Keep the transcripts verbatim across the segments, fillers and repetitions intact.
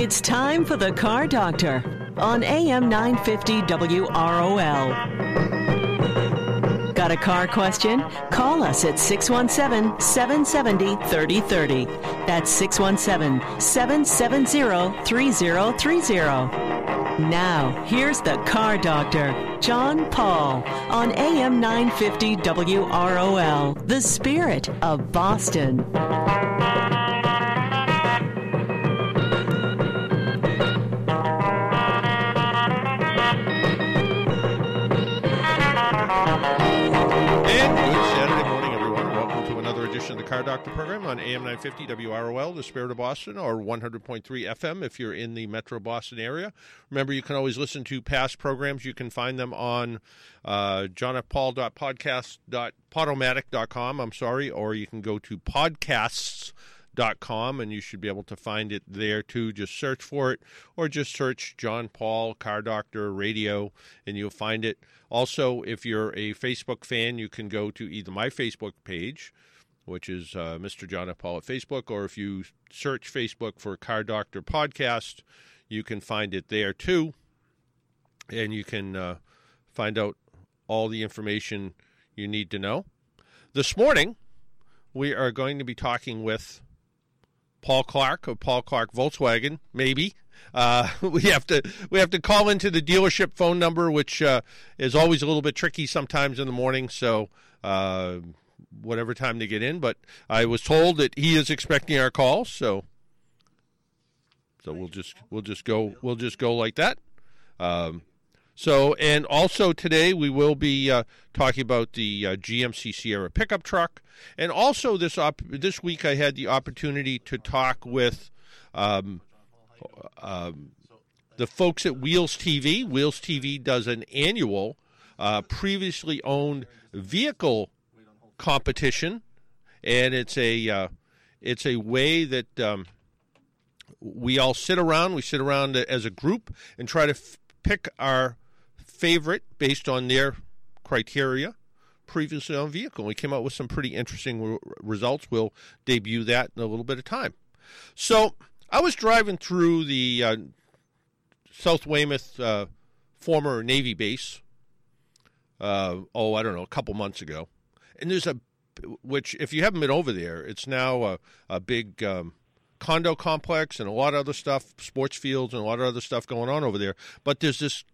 It's time for the Car Doctor on A M nine fifty W R O L. Got a car question? Call us at six one seven, seven seven zero, three zero three zero. That's six one seven, seven seven zero, three zero three zero. Now, here's the Car Doctor, John Paul, on A M nine fifty W R O L, the spirit of Boston. Of the Car Doctor program on A M nine fifty W R O L, the spirit of Boston, or one hundred point three F M if you're in the Metro Boston area. Remember, you can always listen to past programs. You can find them on uh, john f paul dot podcast dot podomatic dot com, I'm sorry, or you can go to podcasts dot com, and you should be able to find it there, too. Just search for it, or just search John Paul, Car Doctor, Radio, and you'll find it. Also, if you're a Facebook fan, you can go to either my Facebook page, which is uh, Mister John F. Paul at Facebook, or if you search Facebook for Car Doctor Podcast, you can find it there too, and you can uh, find out all the information you need to know. This morning, we are going to be talking with Paul Clark of Paul Clark Volkswagen, maybe. Uh, we have to we have to call into the dealership phone number, which uh, is always a little bit tricky sometimes in the morning, so uh whatever time they get in, but I was told that he is expecting our call, so so we'll just we'll just go we'll just go like that. Um, so and also today we will be uh, talking about the uh, G M C Sierra pickup truck, and also this op- this week I had the opportunity to talk with um, um, the folks at Wheels T V. Wheels T V does an annual uh, previously owned vehicle competition, and it's a uh, it's a way that um, we all sit around. We sit around as a group and try to f- pick our favorite based on their criteria previously on vehicle. We came out with some pretty interesting re- results. We'll debut that in a little bit of time. So I was driving through the uh, South Weymouth uh, former Navy base. Uh, oh, I don't know, a couple months ago. And there's a, which if you haven't been over there, it's now a, a big um, condo complex and a lot of other stuff, sports fields and a lot of other stuff going on over there. But there's this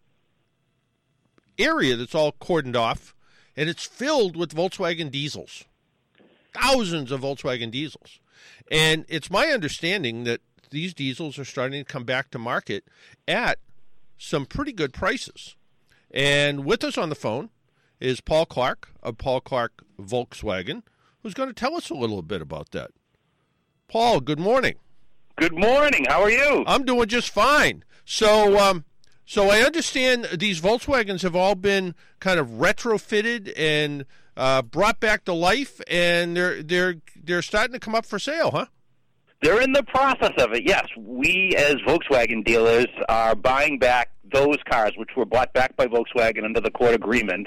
area that's all cordoned off, and it's filled with Volkswagen diesels, thousands of Volkswagen diesels. And it's my understanding that these diesels are starting to come back to market at some pretty good prices. And with us on the phone is Paul Clark of Paul Clark Volkswagen, who's going to tell us a little bit about that. Paul, good morning. Good morning. How are you? I'm doing just fine. So, um, so I understand these Volkswagens have all been kind of retrofitted and uh, brought back to life, and they're they're they're starting to come up for sale, huh? They're in the process of it, yes. We, as Volkswagen dealers, are buying back those cars, which were bought back by Volkswagen under the court agreement,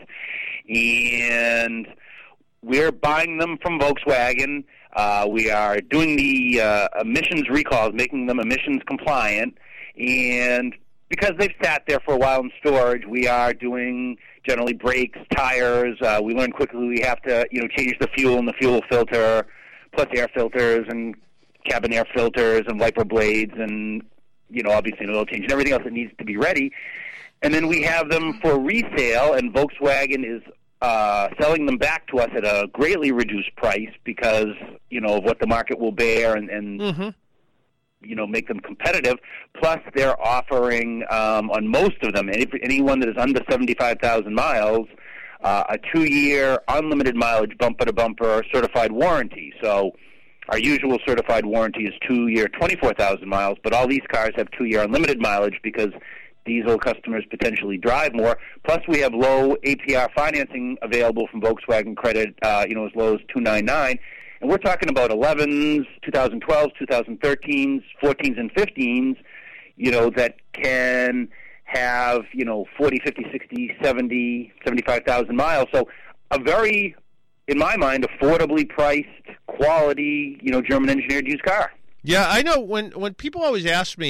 and we're buying them from Volkswagen. Uh, we are doing the uh, emissions recalls, making them emissions compliant, and because they've sat there for a while in storage, we are doing generally brakes, tires. Uh, we learned quickly we have to, you know, change the fuel and the fuel filter, plus air filters and cabin air filters and wiper blades and, you know, obviously an oil change and everything else that needs to be ready. And then we have them for resale, and Volkswagen is uh, selling them back to us at a greatly reduced price because, you know, of what the market will bear and, and mm-hmm. you know, make them competitive. Plus, they're offering um, on most of them, any, anyone that is under seventy-five thousand miles, uh, a two-year unlimited mileage bumper-to-bumper certified warranty. So our usual certified warranty is two-year, twenty-four thousand miles, but all these cars have two-year unlimited mileage because diesel customers potentially drive more. Plus, we have low A P R financing available from Volkswagen Credit, uh, you know, as low as two ninety-nine. And we're talking about elevens, twenty twelves, twenty thirteens, fourteens, and fifteens, you know, that can have, you know, forty, fifty, sixty, seventy, seventy-five thousand miles. So a very, in my mind, affordably priced, quality, you know, German-engineered used car. Yeah, I know when, when people always ask me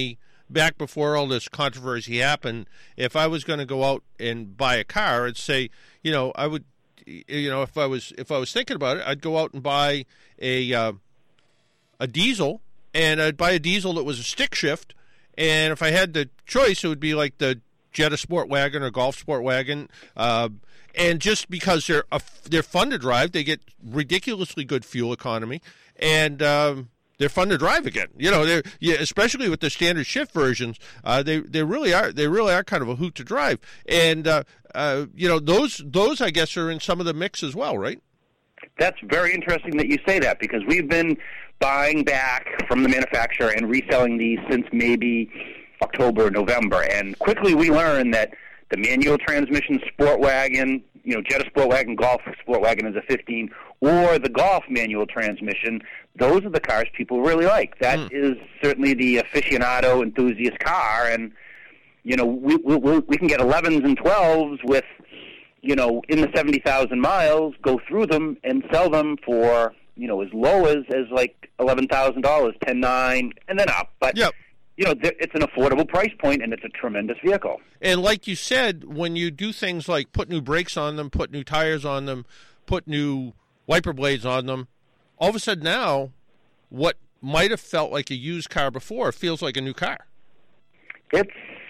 back before all this controversy happened, if I was going to go out and buy a car, I'd say, you know, I would, you know, if I was if I was thinking about it, I'd go out and buy a uh, a diesel, and I'd buy a diesel that was a stick shift, and if I had the choice, it would be like the Jetta Sport Wagon or Golf Sport Wagon, uh, and just because they're uh, they're fun to drive, they get ridiculously good fuel economy, and um, they're fun to drive again. You know, they're yeah, especially with the standard shift versions, uh, they they really are they really are kind of a hoot to drive, and uh, uh, you know those those I guess are in some of the mix as well, right? That's very interesting that you say that, because we've been buying back from the manufacturer and reselling these since maybe October or November, and quickly we learned that the manual transmission Sport Wagon, you know, Jetta Sport Wagon, Golf Sport Wagon is a fifteen, or the Golf manual transmission, those are the cars people really like. That mm. is certainly the aficionado enthusiast car, and, you know, we, we, we can get elevens and twelves with, you know, in the seventy thousand miles, go through them and sell them for, you know, as low as, as like eleven thousand dollars, ten nine, and then up. But, yep. you know, it's an affordable price point, and it's a tremendous vehicle. And like you said, when you do things like put new brakes on them, put new tires on them, put new wiper blades on them, all of a sudden now, what might have felt like a used car before feels like a new car. It's,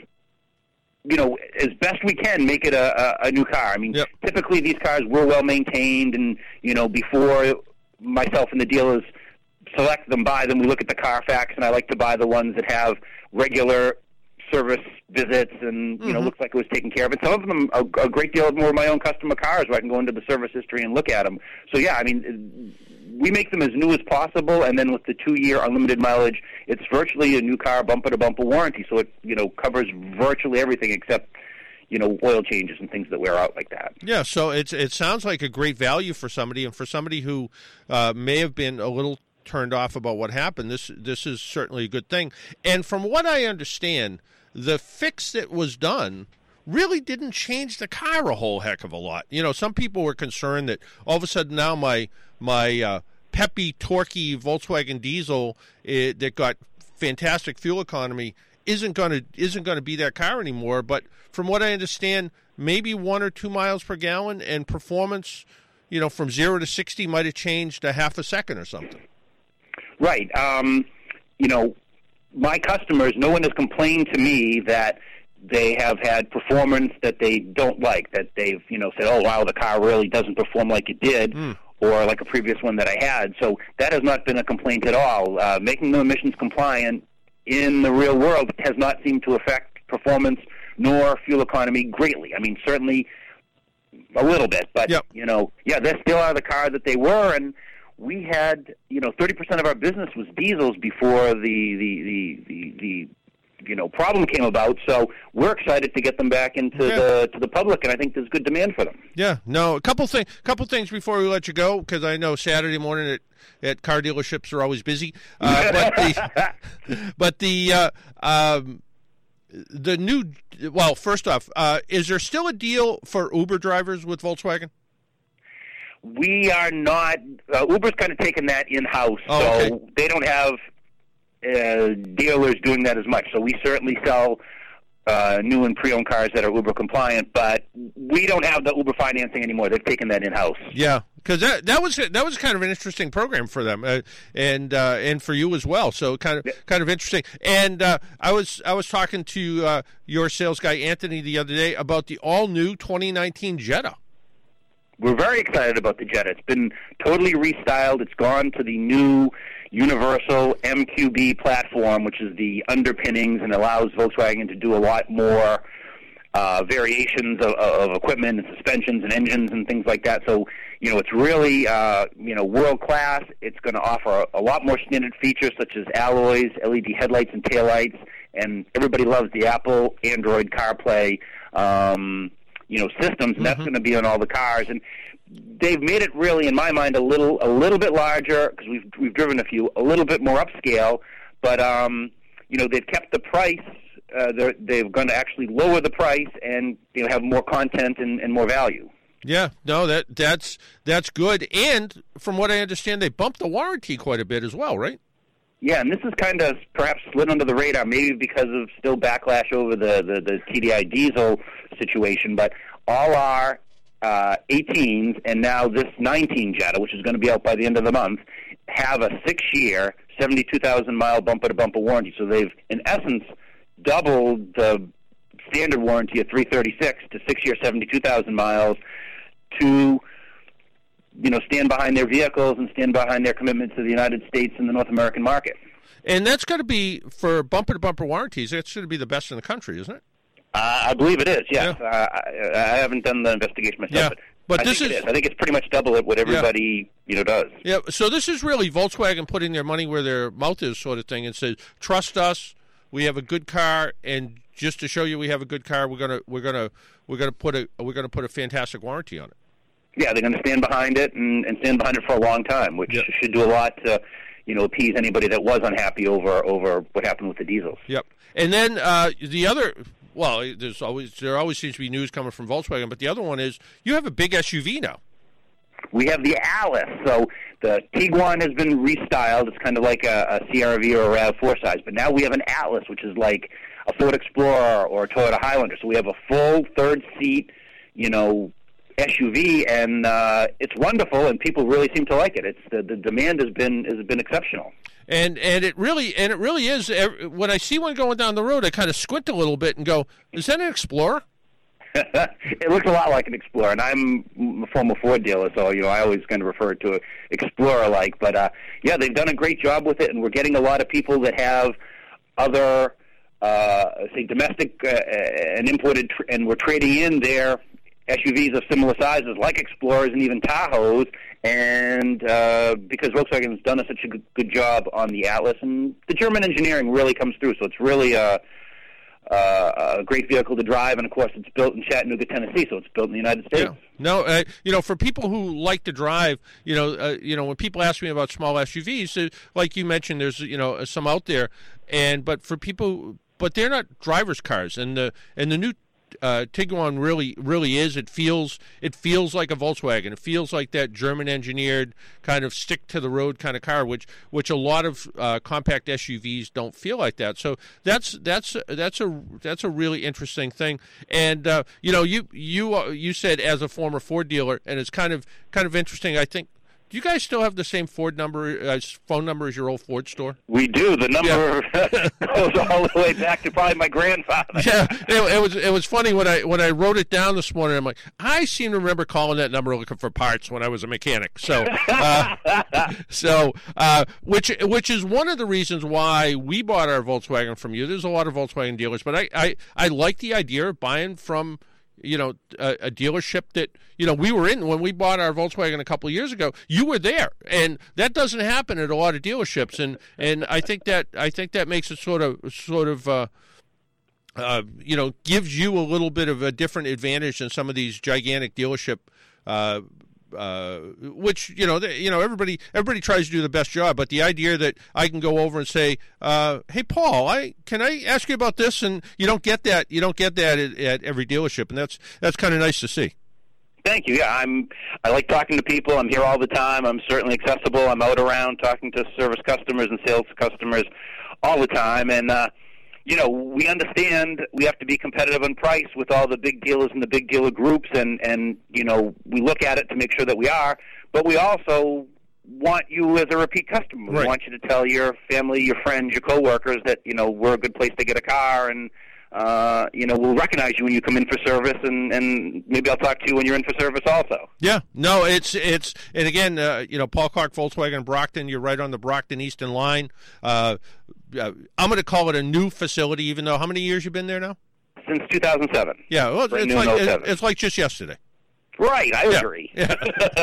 you know, as best we can, make it a, a, a new car. I mean, yep. typically these cars were well maintained, and, you know, before myself and the dealers select them, buy them, we look at the Carfax, and I like to buy the ones that have regular service visits and, you mm-hmm. know, looks like it was taken care of. And some of them, a, a great deal of more of my own customer cars where I can go into the service history and look at them. So, yeah, I mean, we make them as new as possible, and then with the two-year unlimited mileage, it's virtually a new car bumper-to-bumper warranty, so it, you know, covers virtually everything except, you know, oil changes and things that wear out like that. Yeah, so it's it sounds like a great value for somebody, and for somebody who uh, may have been a little turned off about what happened, this this is certainly a good thing. And from what I understand, the fix that was done really didn't change the car a whole heck of a lot. You know, some people were concerned that all of a sudden now my my uh, peppy, torquey Volkswagen diesel it, that got fantastic fuel economy isn't going to isn't going to be that car anymore. But from what I understand, maybe one or two miles per gallon, and performance, you know, from zero to sixty might have changed a half a second or something. Right. Um, you know, my customers, no one has complained to me that they have had performance that they don't like, that they've, you know, said, oh, wow, the car really doesn't perform like it did, mm. or like a previous one that I had. So that has not been a complaint at all. Uh, making them emissions compliant in the real world has not seemed to affect performance nor fuel economy greatly. I mean, certainly a little bit, but, yep. you know, yeah, they still are the car that they were, and we had, you know, thirty percent of our business was diesels before the, the, the, the, the you know, problem came about. So we're excited to get them back into yeah. the to the public, and I think there's good demand for them. Yeah, no, a couple thing, couple things before we let you go, because I know Saturday morning at, at car dealerships are always busy. Uh, but the, but the uh, um, the new, well, first off, uh, is there still a deal for Uber drivers with Volkswagen? We are not. Uh, Uber's kind of taken that in-house, oh, so okay. they don't have uh, dealers doing that as much. So we certainly sell uh, new and pre-owned cars that are Uber compliant, but we don't have the Uber financing anymore. They've taken that in-house. Yeah, because that that was that was kind of an interesting program for them, uh, and uh, and for you as well. So kind of yeah. kind of interesting. And uh, I was I was talking to uh, your sales guy Anthony the other day about the all-new twenty nineteen Jetta. We're very excited about the Jetta. It's been totally restyled. It's gone to the new Universal M Q B platform, which is the underpinnings and allows Volkswagen to do a lot more uh, variations of, of equipment and suspensions and engines and things like that. So, you know, it's really, uh, you know, world-class. It's going to offer a lot more standard features such as alloys, L E D headlights and taillights, and everybody loves the Apple Android CarPlay um you know, systems, and that's mm-hmm. going to be on all the cars. And they've made it really, in my mind, a little a little bit larger, because we've we've driven a few, a little bit more upscale. But um, you know, they've kept the price. Uh, they're they're going to actually lower the price and, you know, have more content and, and more value. Yeah, no, that that's that's good. And from what I understand, they bumped the warranty quite a bit as well, right? Yeah, and this is kind of perhaps slid under the radar, maybe because of still backlash over the, the, the T D I diesel situation, but all our uh, eighteens and now this nineteen Jetta, which is going to be out by the end of the month, have a six-year, seventy-two thousand mile bumper-to-bumper warranty. So they've, in essence, doubled the standard warranty of three thirty-six to six-year, seventy-two thousand miles to, you know, stand behind their vehicles and stand behind their commitment to the United States and the North American market. And that's got to be, for bumper-to-bumper warranties, that's going to be the best in the country, isn't it? Uh, I believe it is, yes. Yeah. Uh, I, I haven't done the investigation myself, Yeah. but, But I this think is, it is. I think it's pretty much double it what everybody, yeah. you know, does. Yeah, so this is really Volkswagen putting their money where their mouth is, sort of thing, and says, trust us, we have a good car, and just to show you we have a good car, we're gonna we're gonna we're gonna put a we're gonna put a fantastic warranty on it. Yeah, they're going to stand behind it and, and stand behind it for a long time, which yep. should do a lot to, you know, appease anybody that was unhappy over over what happened with the diesels. Yep. And then uh, the other, well, there's always there always seems to be news coming from Volkswagen, but the other one is you have a big S U V now. We have the Alice. So the Tiguan has been restyled. It's kind of like a, a C R V or a RAV four size, but now we have an Atlas, which is like a Ford Explorer or a Toyota Highlander. So we have a full third seat, you know, S U V, and uh, it's wonderful, and people really seem to like it. It's the, the demand has been has been exceptional. And and it really and it really is. When I see one going down the road, I kind of squint a little bit and go, "Is that an Explorer?" It looks a lot like an Explorer, and I'm a former Ford dealer, so you know I always kind of refer to it Explorer-like. But uh, yeah, they've done a great job with it, and we're getting a lot of people that have other, uh, say, domestic uh, and imported, tr- and we're trading in their S U Vs of similar sizes, like Explorers and even Tahoes, and uh, because Volkswagen has done a, such a good, good job on the Atlas, and the German engineering really comes through, so it's really a, a, a great vehicle to drive, and of course it's built in Chattanooga, Tennessee, so it's built in the United States. Yeah. No, uh, you know, for people who like to drive, you know, uh, you know, when people ask me about small S U Vs, uh, like you mentioned, there's you know some out there, and but for people, but they're not driver's cars, and the and the new Uh, Tiguan really, really is. It feels, it feels like a Volkswagen. It feels like that German-engineered kind of stick-to-the-road kind of car, which, which a lot of uh, compact S U Vs don't feel like that. So that's that's that's a that's a really interesting thing. And uh, you know, you you uh, you said as a former Ford dealer, and it's kind of kind of interesting. I think. Do you guys still have the same Ford number, uh, phone number as your old Ford store? We do. The number yeah. goes all the way back to probably my grandfather. Yeah, it, it was it was funny when I when I wrote it down this morning. I'm like, I seem to remember calling that number looking for parts when I was a mechanic. So, uh, so uh, which which is one of the reasons why we bought our Volkswagen from you. There's a lot of Volkswagen dealers, but I I, I like the idea of buying from. You know, a, a dealership that, you know, we were in when we bought our Volkswagen a couple of years ago. You were there, and that doesn't happen at a lot of dealerships. And, and I think that I think that makes it sort of sort of uh, uh, you know gives you a little bit of a different advantage than some of these gigantic dealership. Uh, Uh, which you know, they, you know, everybody everybody tries to do the best job, but the idea that I can go over and say, uh, "Hey, Paul, I can I ask you about this?" and you don't get that, you don't get that at, at every dealership, and that's that's kind of nice to see. Thank you. Yeah, I'm. I like talking to people. I'm here all the time. I'm certainly accessible. I'm out around talking to service customers and sales customers all the time, and. Uh, You know, we understand we have to be competitive on price with all the big dealers and the big dealer groups, and, and, you know, we look at it to make sure that we are, but we also want you as a repeat customer. Right. We want you to tell your family, your friends, your coworkers that, you know, we're a good place to get a car, and, uh, you know, we'll recognize you when you come in for service, and, and maybe I'll talk to you when you're in for service also. Yeah, no, it's, it's and again, uh, you know, Paul Clark, Volkswagen, Brockton, you're right on the Brockton-Easton line. Uh, Uh, I'm going to call it a new facility, even though how many years you've been there now? Since two thousand seven. Yeah, well, it's like, it, it's like just yesterday. Right, I yeah. agree. Yeah.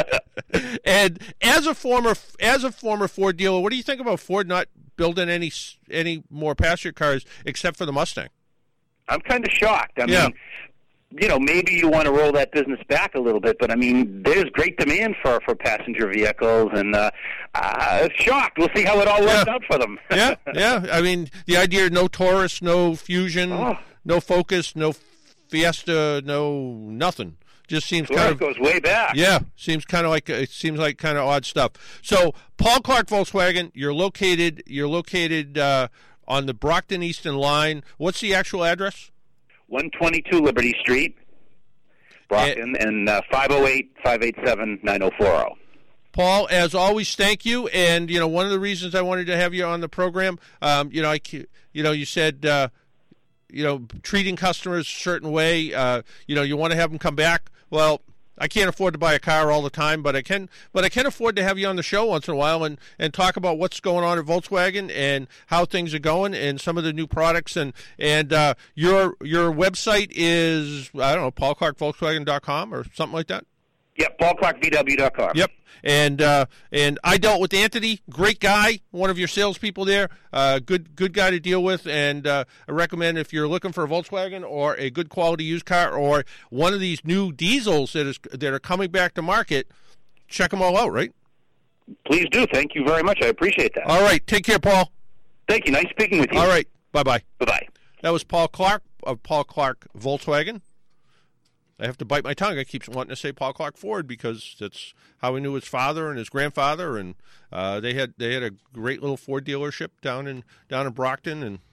And as a former as a former Ford dealer, what do you think about Ford not building any any more passenger cars except for the Mustang? I'm kind of shocked. I yeah. mean, you know, maybe you want to roll that business back a little bit, but I mean, there's great demand for, for passenger vehicles, and uh, uh, shocked. We'll see how it all works yeah. out for them. yeah, yeah. I mean, the idea no Taurus, no Fusion, oh. no Focus, no Fiesta, no nothing. just seems Sure, kind it of goes way back. yeah, seems kind of like it seems like kind of odd stuff. So, Paul Clark Volkswagen, you're located you're located uh, on the Brockton Easton line. What's the actual address? one twenty-two Liberty Street, Brockton, and uh, five oh eight, five eight seven, nine oh four oh. Paul, as always, thank you. And you know, one of the reasons I wanted to have you on the program, um, you know, I, you know, you said, uh, you know, treating customers a certain way. Uh, you know, you want to have them come back. Well, I can't afford to buy a car all the time, but I can. But I can afford to have you on the show once in a while and, and talk about what's going on at Volkswagen and how things are going and some of the new products. And and uh, your your website is I don't know paul clark volkswagen dot com or something like that. Yep, paul clark v w dot com. Yep. And uh, and I dealt with Anthony, great guy, one of your salespeople there, uh, good good guy to deal with, and uh, I recommend if you're looking for a Volkswagen or a good quality used car or one of these new diesels that is that are coming back to market, check them all out, right? Please do. Thank you very much. I appreciate that. All right, take care, Paul. Thank you. Nice speaking with you. All right, bye-bye. Bye-bye. That was Paul Clark of Paul Clark Volkswagen. I have to bite my tongue. I keep wanting to say Paul Clark Ford because that's how he knew his father and his grandfather, and uh, they had they had a great little Ford dealership down in down in Brockton, and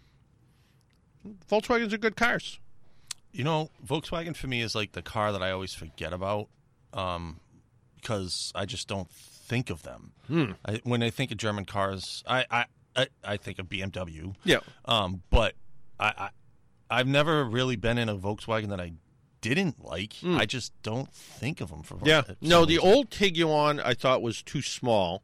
Volkswagens are good cars. You know, Volkswagen for me is like the car that I always forget about um, because I just don't think of them. Hmm. I, when I think of German cars, I I, I, I think of B M W. Yeah, um, but I, I I've never really been in a Volkswagen that I didn't like. Mm. I just don't think of them for yeah. For no, the reason. old Tiguan I thought was too small.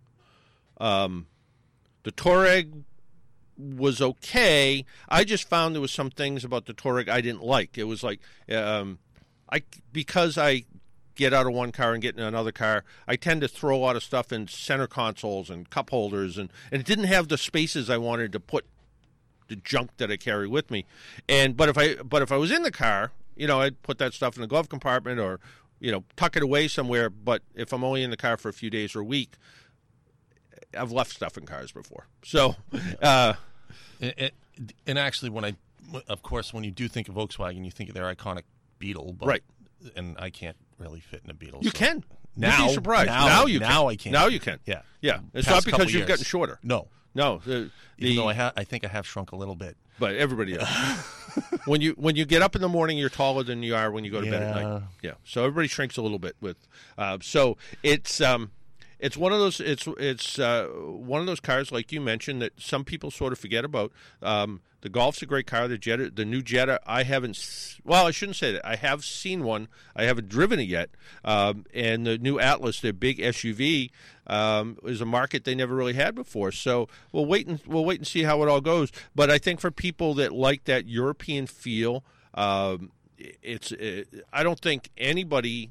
Um, the Touareg was okay. I just found there was some things about the Touareg I didn't like. It was like um, I because I get out of one car and get in another car, I tend to throw a lot of stuff in center consoles and cup holders, and, and it didn't have the spaces I wanted to put the junk that I carry with me. And but if I but if I was in the car, you know, I'd put that stuff in the glove compartment or, you know, tuck it away somewhere. But if I'm only in the car for a few days or a week, I've left stuff in cars before. So, uh, it, it, and actually, when I, of course, when you do think of Volkswagen, you think of their iconic Beetle, but, right? And I can't really fit in a Beetle. You so. can. Now, You'd be surprised. Now, now you now can. I can. Now you can. Yeah, yeah. It's Past not because you've years. gotten shorter. No, no. The, the, Even though I, ha- I think I have shrunk a little bit. But everybody does. when you when you get up in the morning, you're taller than you are when you go to yeah. bed at night. Yeah. So everybody shrinks a little bit with. Uh, so it's um, it's one of those it's it's uh, one of those cars like you mentioned that some people sort of forget about. Um, the Golf's a great car. The Jetta, the new Jetta, I haven't. Well, I shouldn't say that. I have seen one. I haven't driven it yet. Um, and the new Atlas, their big S U V, um, is a market they never really had before. So we'll wait and we'll wait and see how it all goes. But I think for people that like that European feel, um, it's. It, I don't think anybody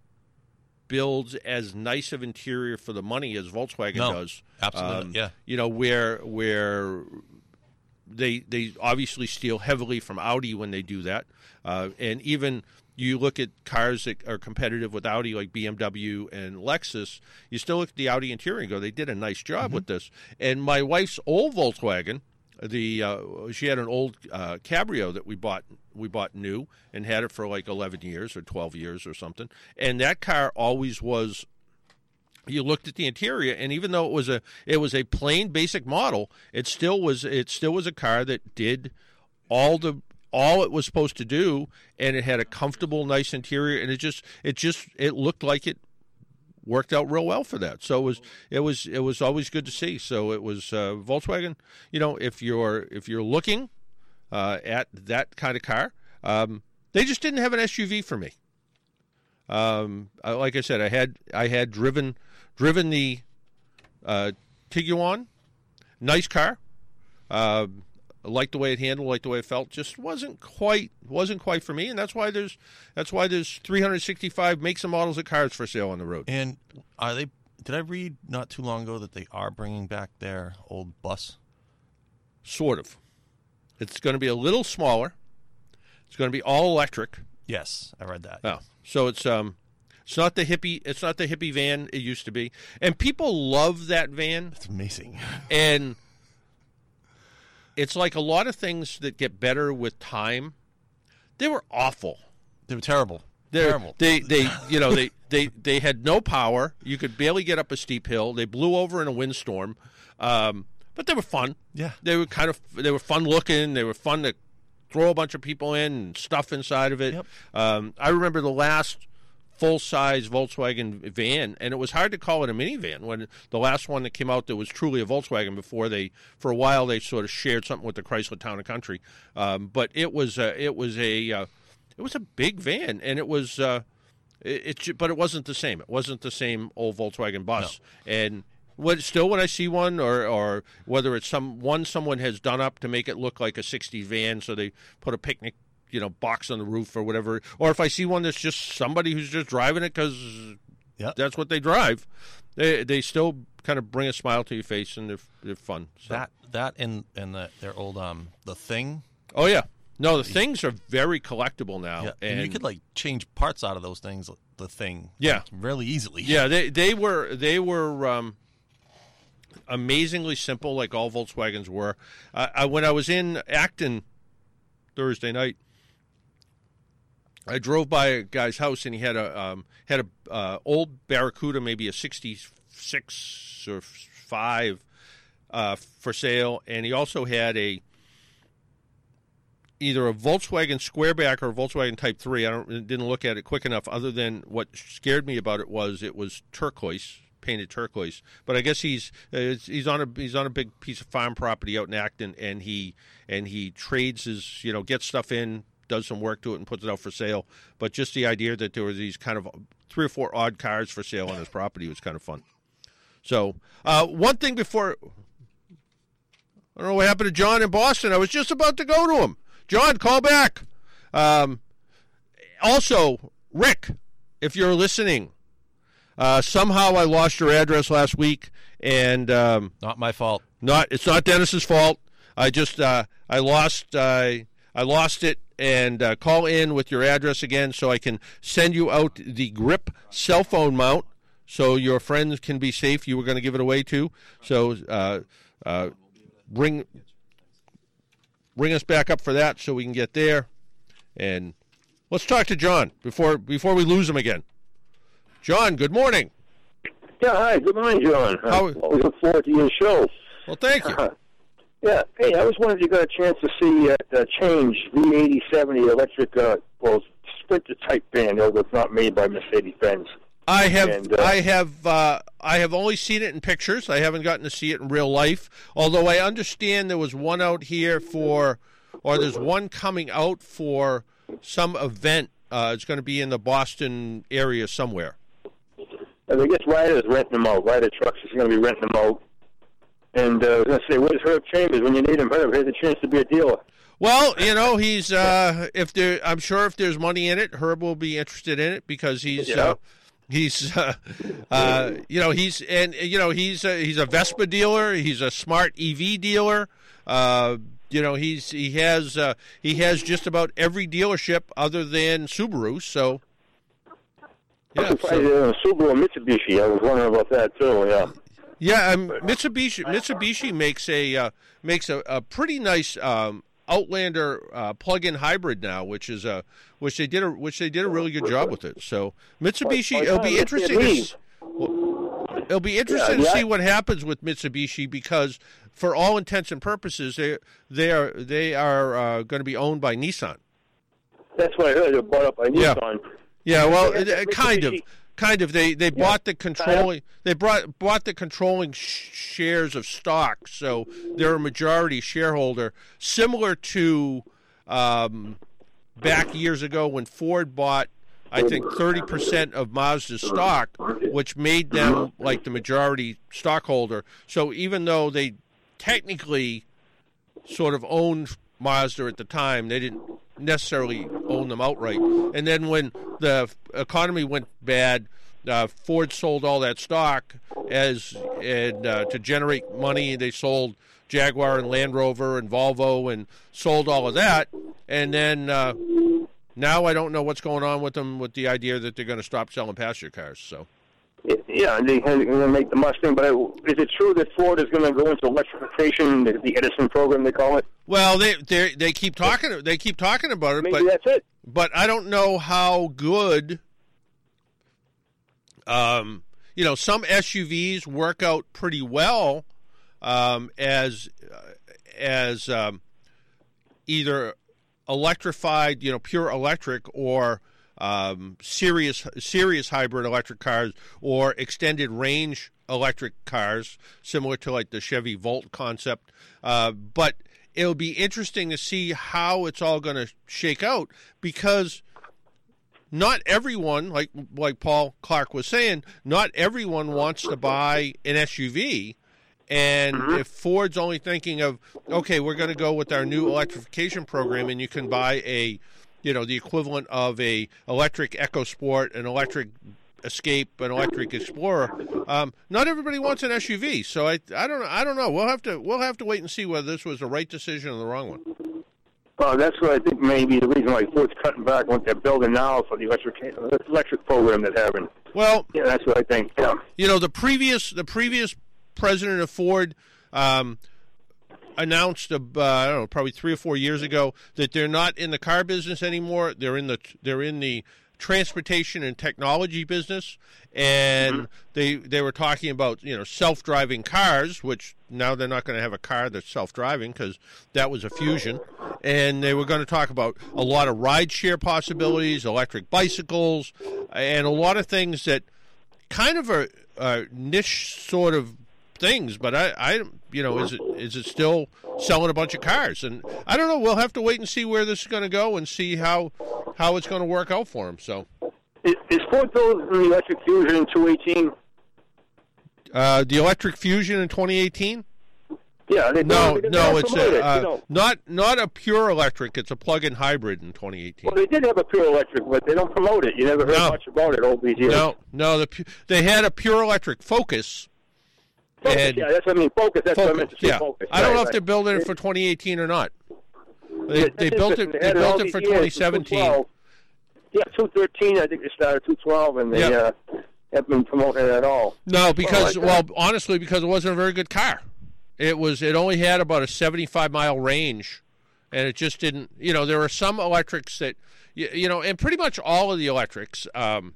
builds as nice of interior for the money as Volkswagen no, does. Absolutely, um, yeah. You know where where. They they obviously steal heavily from Audi when they do that, uh, and even you look at cars that are competitive with Audi like B M W and Lexus. You still look at the Audi interior and go, they did a nice job mm-hmm. with this. And my wife's old Volkswagen, the uh, she had an old uh, Cabrio that we bought we bought new and had it for like eleven years or twelve years or something. And that car always was. You looked at the interior, and even though it was a it was a plain basic model, it still was it still was a car that did all the all it was supposed to do, and it had a comfortable, nice interior, and it just it just it looked like it worked out real well for that. So it was it was it was always good to see. So it was uh, Volkswagen. You know, if you're if you're looking uh, at that kind of car, um, they just didn't have an S U V for me. Um, like I said, I had I had driven. Driven the uh, Tiguan, nice car. Uh, liked the way it handled, liked the way it felt. Just wasn't quite wasn't quite for me, and that's why there's that's why there's three hundred sixty-five makes and models of cars for sale on the road. And are they? Did I read not too long ago that they are bringing back their old bus? Sort of. It's going to be a little smaller. It's going to be all electric. Yes, I read that. Oh, so it's um. It's not the hippie. It's not the hippie van it used to be, and people love that van. It's amazing, and it's like a lot of things that get better with time. They were awful. They were terrible. They're, Terrible. They, they, you know, they, they, they had no power. You could barely get up a steep hill. They blew over in a windstorm, um, but they were fun. Yeah. They were kind of, they were fun looking. They were fun to throw a bunch of people in and stuff inside of it. Yep. Um, I remember the last full-size Volkswagen van, and it was hard to call it a minivan when the last one that came out that was truly a Volkswagen before they, for a while, they sort of shared something with the Chrysler Town and Country. Um, but it was a, it was a, uh, it was a big van, and it was, uh, it, it, but it wasn't the same. It wasn't the same old Volkswagen bus. No. And when, still, when I see one, or, or whether it's some one someone has done up to make it look like a sixties van, so they put a picnic, you know, box on the roof or whatever. Or if I see one that's just somebody who's just driving it because yep. that's what they drive, they they still kind of bring a smile to your face, and they're they're fun. So. That that and and the, their old um the Thing. Oh yeah, no, the Things are very collectible now, Yeah. and, and you could like change parts out of those things. The Thing, yeah, really easily. Yeah, they they were they were. Um, amazingly simple, like all Volkswagens were. Uh, I, when I was in Acton Thursday night, I drove by a guy's house, and he had a um, had a uh, old Barracuda, maybe a sixty-six or five, uh, for sale, and he also had a either a Volkswagen Squareback or a Volkswagen Type three. I don't didn't look at it quick enough. Other than what scared me about it was it was turquoise. Painted turquoise, but I guess he's uh, he's on a he's on a big piece of farm property out in Acton, and he and he trades his you know gets stuff in, does some work to it, and puts it out for sale. But just the idea that there were these kind of three or four odd cars for sale on his property was kind of fun. So uh, one thing before, I don't know what happened to John in Boston. I was just about to go to him. John, call back. Um, also, Rick, if you're listening. Uh, somehow I lost your address last week, and um, not my fault. Not it's not Dennis's fault. I just uh, I lost uh, I lost it, and uh, call in with your address again so I can send you out the Grip cell phone mount so your friends can be safe. You were going to give it away too, so uh, uh, bring bring us back up for that so we can get there, and let's talk to John before before we lose him again. John, good morning. Yeah, hi. Good morning, John. How, I always look forward to your show. Well, thank you. Uh, yeah. Hey, I was wondering if you got a chance to see uh, the Change V eighty seventy electric, uh, well, Sprinter type van, although it's not made by Mercedes-Benz. I have, and, uh, I have, uh, I have only seen it in pictures. I haven't gotten to see it in real life. Although I understand there was one out here for, or there's one coming out for some event. Uh, it's going to be in the Boston area somewhere. I guess Ryder's renting them out. Ryder Trucks is going to be renting them out. And uh, I was going to say, where's Herb Chambers? When you need him, Herb, here's a chance to be a dealer. Well, you know, he's uh, if there. I'm sure if there's money in it, Herb will be interested in it because he's yeah. uh, he's uh, uh, you know he's and you know he's a, he's a Vespa dealer. He's a smart E V dealer. Uh, you know, he's he has uh, he has just about every dealership other than Subaru. So. I'm Yeah, surprised so, uh, Subaru and Mitsubishi. I was wondering about that too. Yeah. yeah. Um, Mitsubishi Mitsubishi makes a uh, makes a, a pretty nice um, Outlander uh, plug-in hybrid now, which is a which they did a which they did a really good job with it. So Mitsubishi, it'll be interesting. To, well, it'll be interesting yeah, yeah. to see what happens with Mitsubishi because, for all intents and purposes, they they are they are uh, going to be owned by Nissan. That's what I heard. They were bought up by Yeah. Nissan. Yeah, well, Yeah, uh, kind of, kind of. They they bought the controlling. They brought bought the controlling sh- shares of stock, so they're a majority shareholder, similar to um, back years ago when Ford bought, I think, thirty percent of Mazda's stock, which made them like the majority stockholder. So even though they technically sort of owned Mazda at the time, they didn't necessarily own them outright. And then when the economy went bad, uh, Ford sold all that stock as and uh, to generate money. They sold Jaguar and Land Rover and Volvo and sold all of that. And then uh, now I don't know what's going on with them with the idea that they're going to stop selling passenger cars. So Yeah, and they're going to make the Mustang. But is it true that Ford is going to go into electrification, the, the Edison program they call it? Well, they they they keep talking they keep talking about it. Maybe but, that's it. But I don't know how good. Um, you know, some S U Vs work out pretty well um, as uh, as um, either electrified, you know, pure electric, or um, serious serious hybrid electric cars, or extended range electric cars, similar to like the Chevy Volt concept. Uh, but it'll be interesting to see how it's all going to shake out, because not everyone, like like Paul Clark was saying, not everyone wants to buy an S U V. And mm-hmm. if Ford's only thinking of, okay, we're going to go with our new electrification program, and you can buy a, you know, the equivalent of a electric EcoSport, an electric Escape, an electric Explorer. Um, not everybody wants an S U V, so I I don't know. I don't know. We'll have to we'll have to wait and see whether this was the right decision or the wrong one. Well, that's what I think maybe the reason why Ford's cutting back on what they're building now for the electric electric program they're having. Well, yeah, that's what I think. Yeah. You know, the previous the previous president of Ford um, announced, uh, I don't know, probably three or four years ago, that they're not in the car business anymore. They're in the they're in the transportation and technology business, and mm-hmm. they they were talking about, you know, self-driving cars, which now they're not going to have a car that's self-driving because that was a Fusion, and they were going to talk about a lot of ride-share possibilities, electric bicycles, and a lot of things that kind of are, are niche sort of things, but I, I, you know, is it is it still selling a bunch of cars? And I don't know. We'll have to wait and see where this is going to go and see how how it's going to work out for them. So, is, is Ford building the electric Fusion in two eighteen? Uh, the electric Fusion in twenty eighteen? Yeah. They, no, they, they no, it's a, it, uh, you know. not not a pure electric. It's a plug-in hybrid in twenty eighteen. Well, they did have a pure electric, but they don't promote it. You never heard no. much about it all these years. No, no. The they had a pure electric Focus. Focus, and yeah, that's what I mean. Focus. That's Focus, what I meant to say. yeah. Focus. I don't right, know right. if they're building it for twenty eighteen or not. They, Yeah, they built it. They, they built it for twenty seventeen. Yeah, two thirteen. I think they started two twelve, and they yep. uh, haven't been promoting it at all. No, because well, like well, honestly, because it wasn't a very good car. It was. It only had about a seventy-five mile range, and it just didn't. You know, there are some electrics that, you, you know, and pretty much all of the electrics. Um,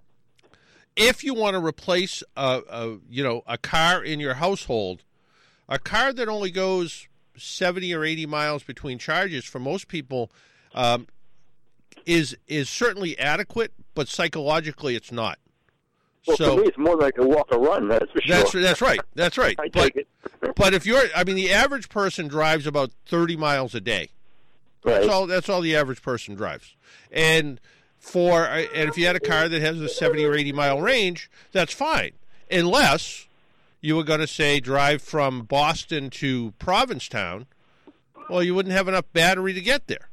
if you want to replace a, a, you know, a car in your household, a car that only goes seventy or eighty miles between charges, for most people, um, is is certainly adequate, but psychologically it's not. Well, so for me, it's more like a walk or run. That's for sure. That's that's right. That's right. I but take it. but if you're, I mean, the average person drives about thirty miles a day. Right. That's all. That's all the average person drives. And for and if you had a car that has a seventy or eighty mile range, that's fine, unless you were going to say drive from Boston to Provincetown. Well, you wouldn't have enough battery to get there.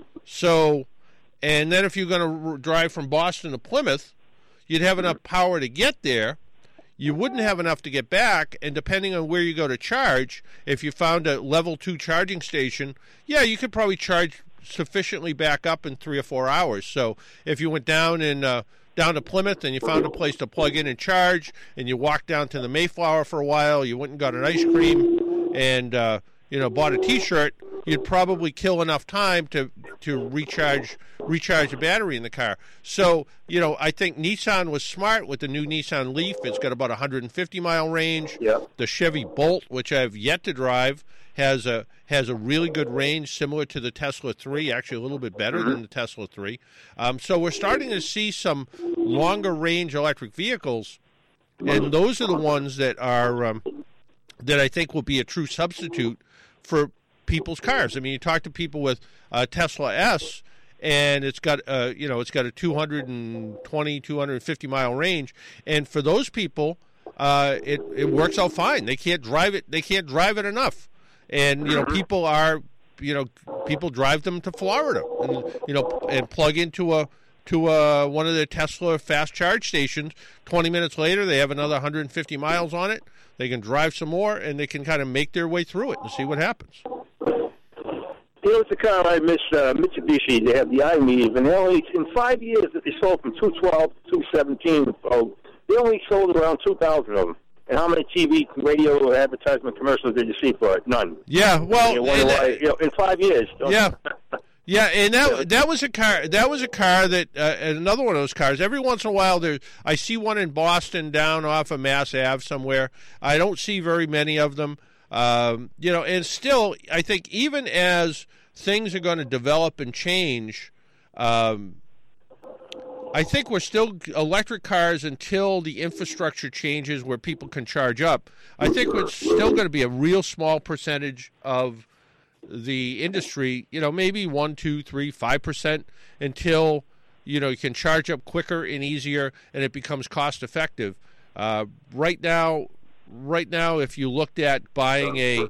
So, and then if you're going to r- drive from Boston to Plymouth, you'd have enough power to get there. You wouldn't have enough to get back, and depending on where you go to charge, if you found a level two charging station, yeah, you could probably charge sufficiently back up in three or four hours. So if you went down in uh, down to Plymouth and you found a place to plug in and charge, and you walked down to the Mayflower for a while, you went and got an ice cream, and uh, you know, bought a T-shirt, you'd probably kill enough time to to recharge recharge the battery in the car. So, you know, I think Nissan was smart with the new Nissan Leaf. It's got about a one hundred fifty mile range. Yep. The Chevy Bolt, which I've yet to drive, has a has a really good range, similar to the Tesla three, actually a little bit better than the Tesla three. Um, so we're starting to see some longer range electric vehicles, and those are the ones that are um, that I think will be a true substitute for people's cars. I mean, you talk to people with a Tesla S, and it's got uh, you know, it's got a two hundred twenty, two hundred fifty mile range, and for those people, uh, it it works out fine. They can't drive it. They can't drive it enough, and you know, people are you know, people drive them to Florida, and you know, and plug into a to a, one of the Tesla fast charge stations. Twenty minutes later, they have another one hundred fifty miles on it. They can drive some more, and they can kind of make their way through it and see what happens. You know, it's a car I miss, uh, Mitsubishi. They have the I M E V, and they only, in five years that they sold from two twelve to two seventeen, oh, they only sold around two thousand of them. And how many T V, radio, advertisement commercials did you see for it? None. Yeah, well, you wonder why, you know, in five years. Yeah, yeah, and that that was a car. That was a car that uh, another one of those cars. Every once in a while, there I see one in Boston down off of Mass Ave somewhere. I don't see very many of them. Um, you know, and still, I think even as things are going to develop and change. Um, I think we're still electric cars until the infrastructure changes where people can charge up. I think it's still going to be a real small percentage of the industry, you know, maybe one, two, three, five percent until, you know, you can charge up quicker and easier and it becomes cost effective. Uh, right now, right now, if you looked at buying a,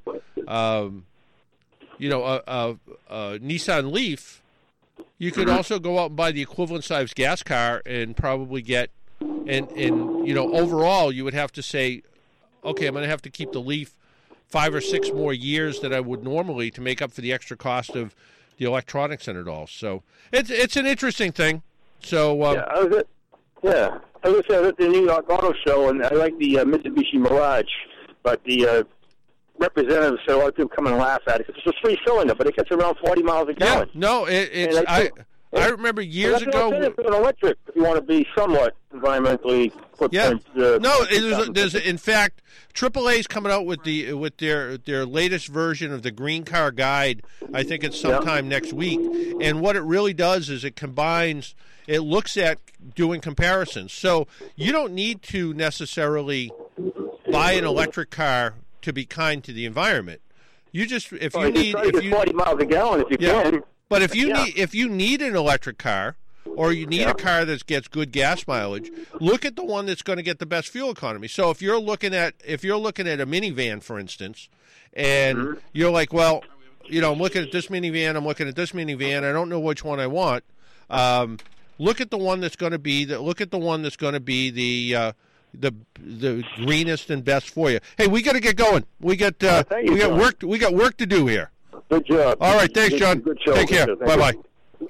um, you know, a, a, a Nissan Leaf, you could also go out and buy the equivalent size gas car and probably get, and, and you know, overall you would have to say, okay, I'm going to have to keep the Leaf five or six more years than I would normally to make up for the extra cost of the electronics in it all. So it's it's an interesting thing. So um, yeah, I was at, yeah, I was at the New York Auto Show, and I like the uh, Mitsubishi Mirage, but the uh, representatives said a lot of people come and laugh at it. It's a three-cylinder, but it gets around forty miles a gallon. Yeah, no, it, it's I, I I remember years ago. It's an electric if you want to be somewhat environmentally footprint. Yeah. Uh, no, there's, there's in fact triple A's coming out with the with their their latest version of the Green Car Guide. I think it's sometime yeah. next week. And what it really does is it combines. It looks at doing comparisons. So you don't need to necessarily buy an electric car to be kind to the environment. You just if well, you need if you forty miles a gallon if you yeah. can. But if you yeah. need if you need an electric car or you need yeah. a car that gets good gas mileage, look at the one that's going to get the best fuel economy. So if you're looking at if you're looking at a minivan, for instance, and mm-hmm. you're like, well, you know, I'm looking at this minivan, I'm looking at this minivan, I don't know which one I want. Um, look at the one that's going to be the look at the one that's going to be the uh, the the greenest and best for you. Hey, we got to get going. We got uh, oh, we got John. work we got work to do here. Good job. All right, thanks, John. Good show. Take care. Good bye bye.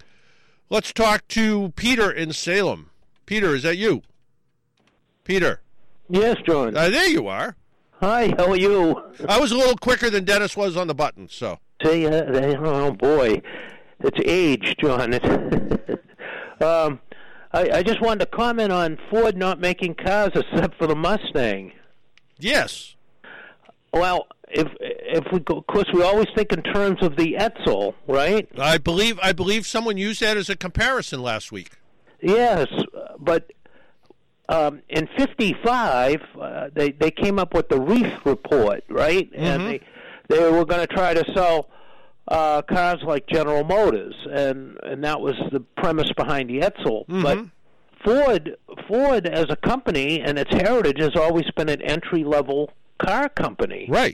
Let's talk to Peter in Salem. Peter, is that you? Peter. Yes, John. Uh, there you are. Hi, how are you? I was a little quicker than Dennis was on the button, so. Say, uh, oh boy, it's age, John. um, I, I just wanted to comment on Ford not making cars except for the Mustang. Yes. Well, if if we go, of course, we always think in terms of the Edsel, right? I believe I believe someone used that as a comparison last week. Yes, but um, in fifty-five, uh, they they came up with the Reef report, right? Mm-hmm. And they they were going to try to sell uh, cars like General Motors, and and that was the premise behind the Edsel. Mm-hmm. But Ford Ford as a company and its heritage has always been an entry level car company, right?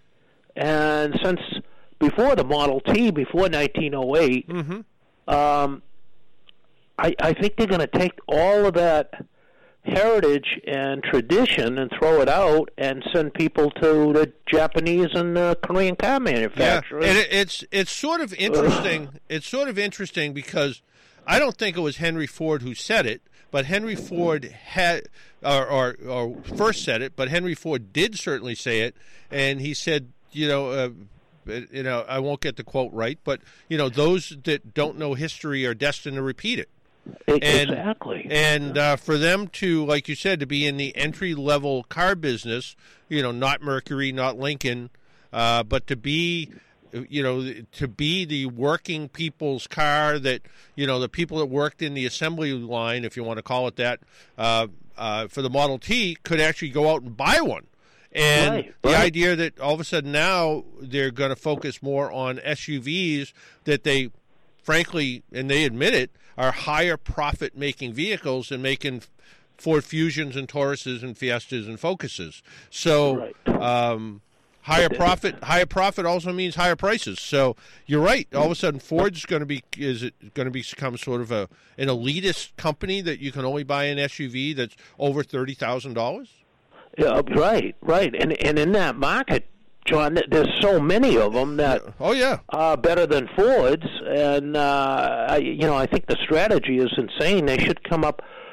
And since before the Model T, before nineteen oh eight, mm-hmm. um, I, I think they're going to take all of that heritage and tradition and throw it out and send people to the Japanese and uh, Korean car manufacturers. Yeah, and it, it's it's sort of interesting. It's sort of interesting because I don't think it was Henry Ford who said it, but Henry Ford had. Or, or, or first said it, but Henry Ford did certainly say it, and he said, you know, uh, you know, I won't get the quote right, but you know, those that don't know history are destined to repeat it. Exactly. And, and uh, for them to, like you said, to be in the entry level car business, you know, not Mercury, not Lincoln, uh, but to be. You know, to be the working people's car that, you know, the people that worked in the assembly line, if you want to call it that, uh, uh, for the Model T could actually go out and buy one. And right, the right. idea that all of a sudden now they're going to focus more on S U Vs that they, frankly, and they admit it, are higher profit-making vehicles than making Ford Fusions and Tauruses and Fiestas and Focuses. So, right. um Higher profit, higher profit also means higher prices. So you're right. All of a sudden, Ford's going to be is it going to become sort of a an elitist company that you can only buy an S U V that's over thirty thousand dollars. Yeah, right, right. And and in that market, John, there's so many of them that oh yeah are better than Ford's, and uh, I, you know I think the strategy is insane. They should come up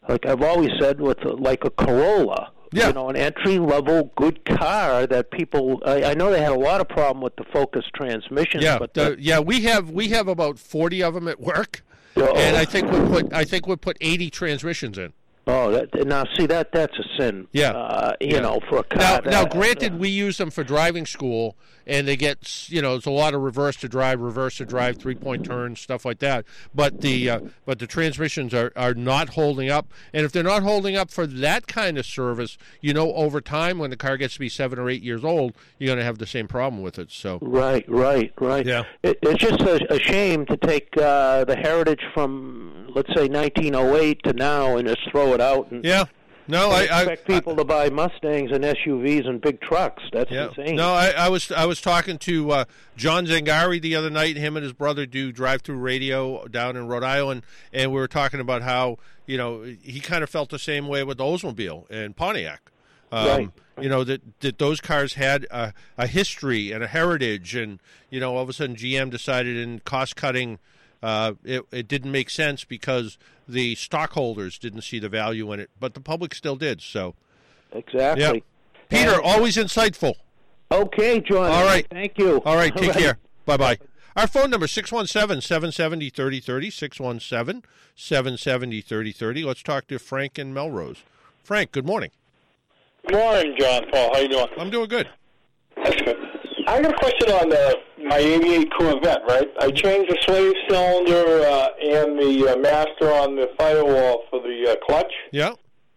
like I've always said, with a, like a Corolla. Yeah. You know, an entry-level good car that people. I, I know they had a lot of problem with the Focus transmissions. Yeah, but the, yeah, we have we have about forty of them at work, oh. and I think we put I think we put eighty transmissions in. Oh, that, now see that that's a sin. Yeah, uh, you yeah. know, for a car. Now, that, now, granted, uh, we use them for driving school, and they get you know it's a lot of reverse to drive, reverse to drive, three point turns, stuff like that. But the uh, but the transmissions are, are not holding up, and if they're not holding up for that kind of service, you know, over time when the car gets to be seven or eight years old, you're going to have the same problem with it. So right, right, right. Yeah, it, it's just a, a shame to take uh, the heritage from let's say nineteen oh eight to now and just throw it out. And, yeah. No, I, I expect people I, to buy Mustangs and S U Vs and big trucks. That's yeah. insane. No, I, I was I was talking to uh, John Zangari the other night. Him and his brother do drive-through radio down in Rhode Island, and we were talking about how you know he kind of felt the same way with the Oldsmobile and Pontiac. Um, right. You know that that those cars had a, a history and a heritage, and you know all of a sudden G M decided in cost cutting. Uh, it, it didn't make sense because the stockholders didn't see the value in it, but the public still did. So, exactly. Yeah. Peter, And, always insightful. Okay, John. All right. Thank you. All right, take All right. care. Bye-bye. Our phone number, six one seven, seven seven zero, three oh three oh, six one seven, seven seven zero, three oh three oh. Let's talk to Frank in Melrose. Frank, good morning. Good morning, John Paul. How you doing? I'm doing good. That's good. I got a question on uh, my eighty-eight Corvette, right? I changed the slave cylinder uh, and the uh, master on the firewall for the uh, clutch. Yeah.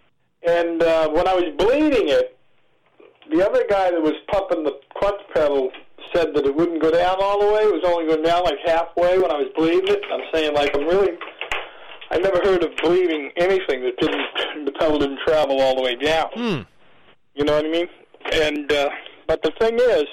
And uh, when I was bleeding it, the other guy that was pumping the clutch pedal said that it wouldn't go down all the way. It was only going down like halfway when I was bleeding it. I'm saying, like, I'm really... I never heard of bleeding anything that didn't... the pedal didn't travel all the way down. Hmm. You know what I mean? And, uh, but the thing is,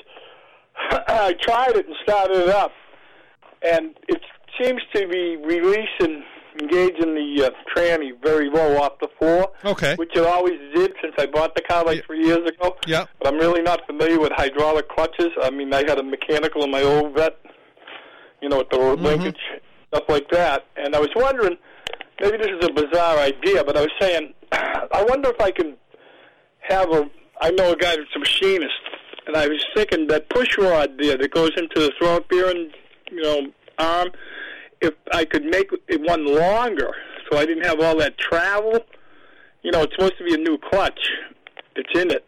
I tried it and started it up, and it seems to be releasing, engaging the uh, tranny very low off the floor, Okay. which it always did since I bought the car like Yeah. three years ago. Yeah. But I'm really not familiar with hydraulic clutches. I mean, I had a mechanical in my old vet, you know, with the Mm-hmm. linkage, stuff like that. And I was wondering, maybe this is a bizarre idea, but I was saying, I wonder if I can have a, I know a guy that's a machinist, and I was thinking that push rod there that goes into the throat bearing, you know, arm, if I could make it one longer so I didn't have all that travel. You know, it's supposed to be a new clutch. It's in it.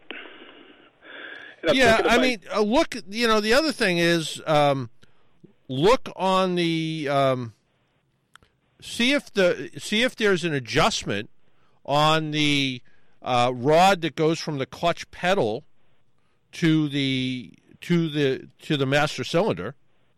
And I'm Yeah, thinking I if mean, uh, look, you know, the other thing is, um, look on the, um, see if the, see if there's an adjustment on the uh, rod that goes from the clutch pedal to the to the to the master cylinder.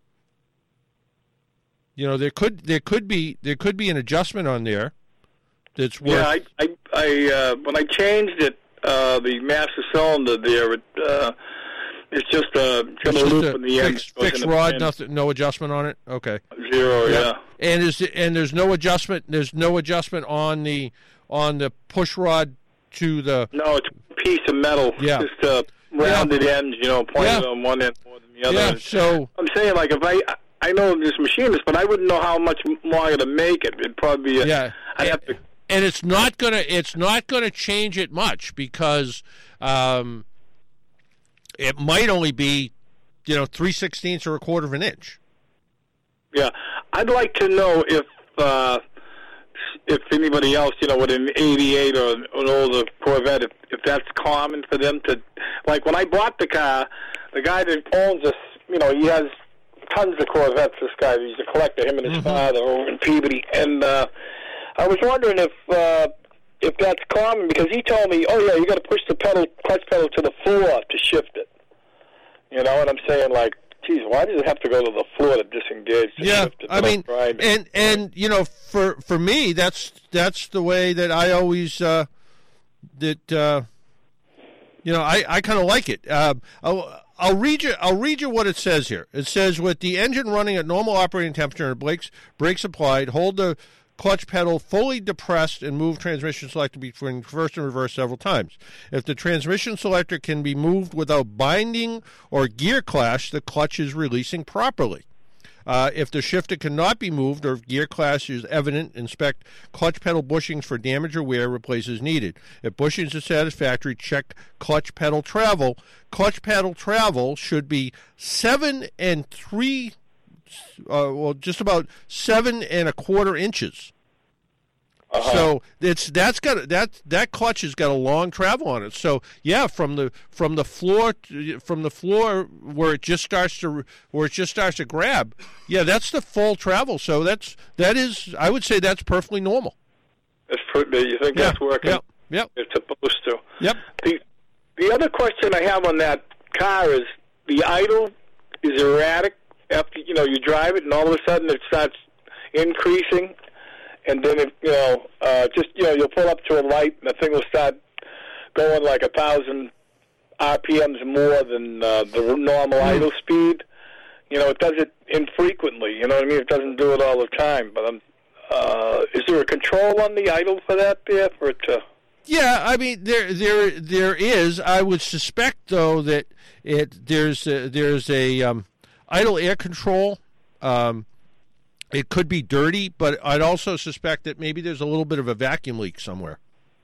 You know, there could there could be there could be an adjustment on there that's worth. Yeah, I, I, I uh, when I changed it, uh, the master cylinder there, it, uh, it's just a, it's got it's a just loop a in the end. fixed, that goes fixed in the rod, pin. nothing, no adjustment on it. Okay. Zero, yeah. And is and there's no adjustment. There's no adjustment on the on the push rod to the. No, it's a piece of metal. Yeah. Just uh, rounded Yeah. ends, you know, pointed Yeah. on one end more than the other. Yeah. So I'm saying, like, if I, I know this machinist, but I wouldn't know how much longer to make it. It'd probably be, a, yeah, I'd have to. and it's not gonna it's not gonna change it much because um, it might only be, you know, three sixteenths or a quarter of an inch. Yeah, I'd like to know if uh, if anybody else, you know, with an eighty-eight or an older Corvette, if, if that's common for them to, like when I bought the car, the guy that owns us, you know, he has tons of Corvettes. This guy, he's a collector. Him and his Mm-hmm. father over in Peabody, and uh, I was wondering if uh, if that's common because he told me, oh yeah, you got to push the pedal, clutch pedal to the floor to shift it. You know, and I'm saying like. Geez, why does it have to go to the floor to disengage? To Yeah, shift it? I mean, Right. and and you know, for for me, that's that's the way that I always uh, that uh, you know I, I kind of like it. Uh, I'll, I'll read you I'll read you what it says here. It says with the engine running at normal operating temperature and brakes brakes applied, hold the clutch pedal fully depressed and move transmission selector between first and reverse several times. If the transmission selector can be moved without binding or gear clash, the clutch is releasing properly. Uh, if the shifter cannot be moved or if gear class is evident, inspect clutch pedal bushings for damage or wear, replace as needed. If bushings are satisfactory, check clutch pedal travel. Clutch pedal travel should be seven and three, uh, well, just about seven and a quarter inches. Uh-huh. So it's that's got that that clutch has got a long travel on it. So yeah, from the from the floor to, from the floor where it just starts to where it just starts to grab, yeah, that's the full travel. So that's that is I would say that's perfectly normal. That's pretty, you think yeah. that's working? Yep. Yep. It's supposed to. Yep. The the other question I have on that car is the idle is erratic. After you know you drive it and all of a sudden it starts increasing. And then, if, you know, uh, just, you know, you'll pull up to a light and the thing will start going like a thousand R P Ms more than uh, the normal mm. idle speed. You know, it does it infrequently. You know what I mean? It doesn't do it all the time. But um, uh, is there a control on the idle for that there for it to? Yeah, I mean, there, there, there is. I would suspect though that it there's a, there's a um, idle air control. Um, It could be dirty, but I'd also suspect that maybe there's a little bit of a vacuum leak somewhere.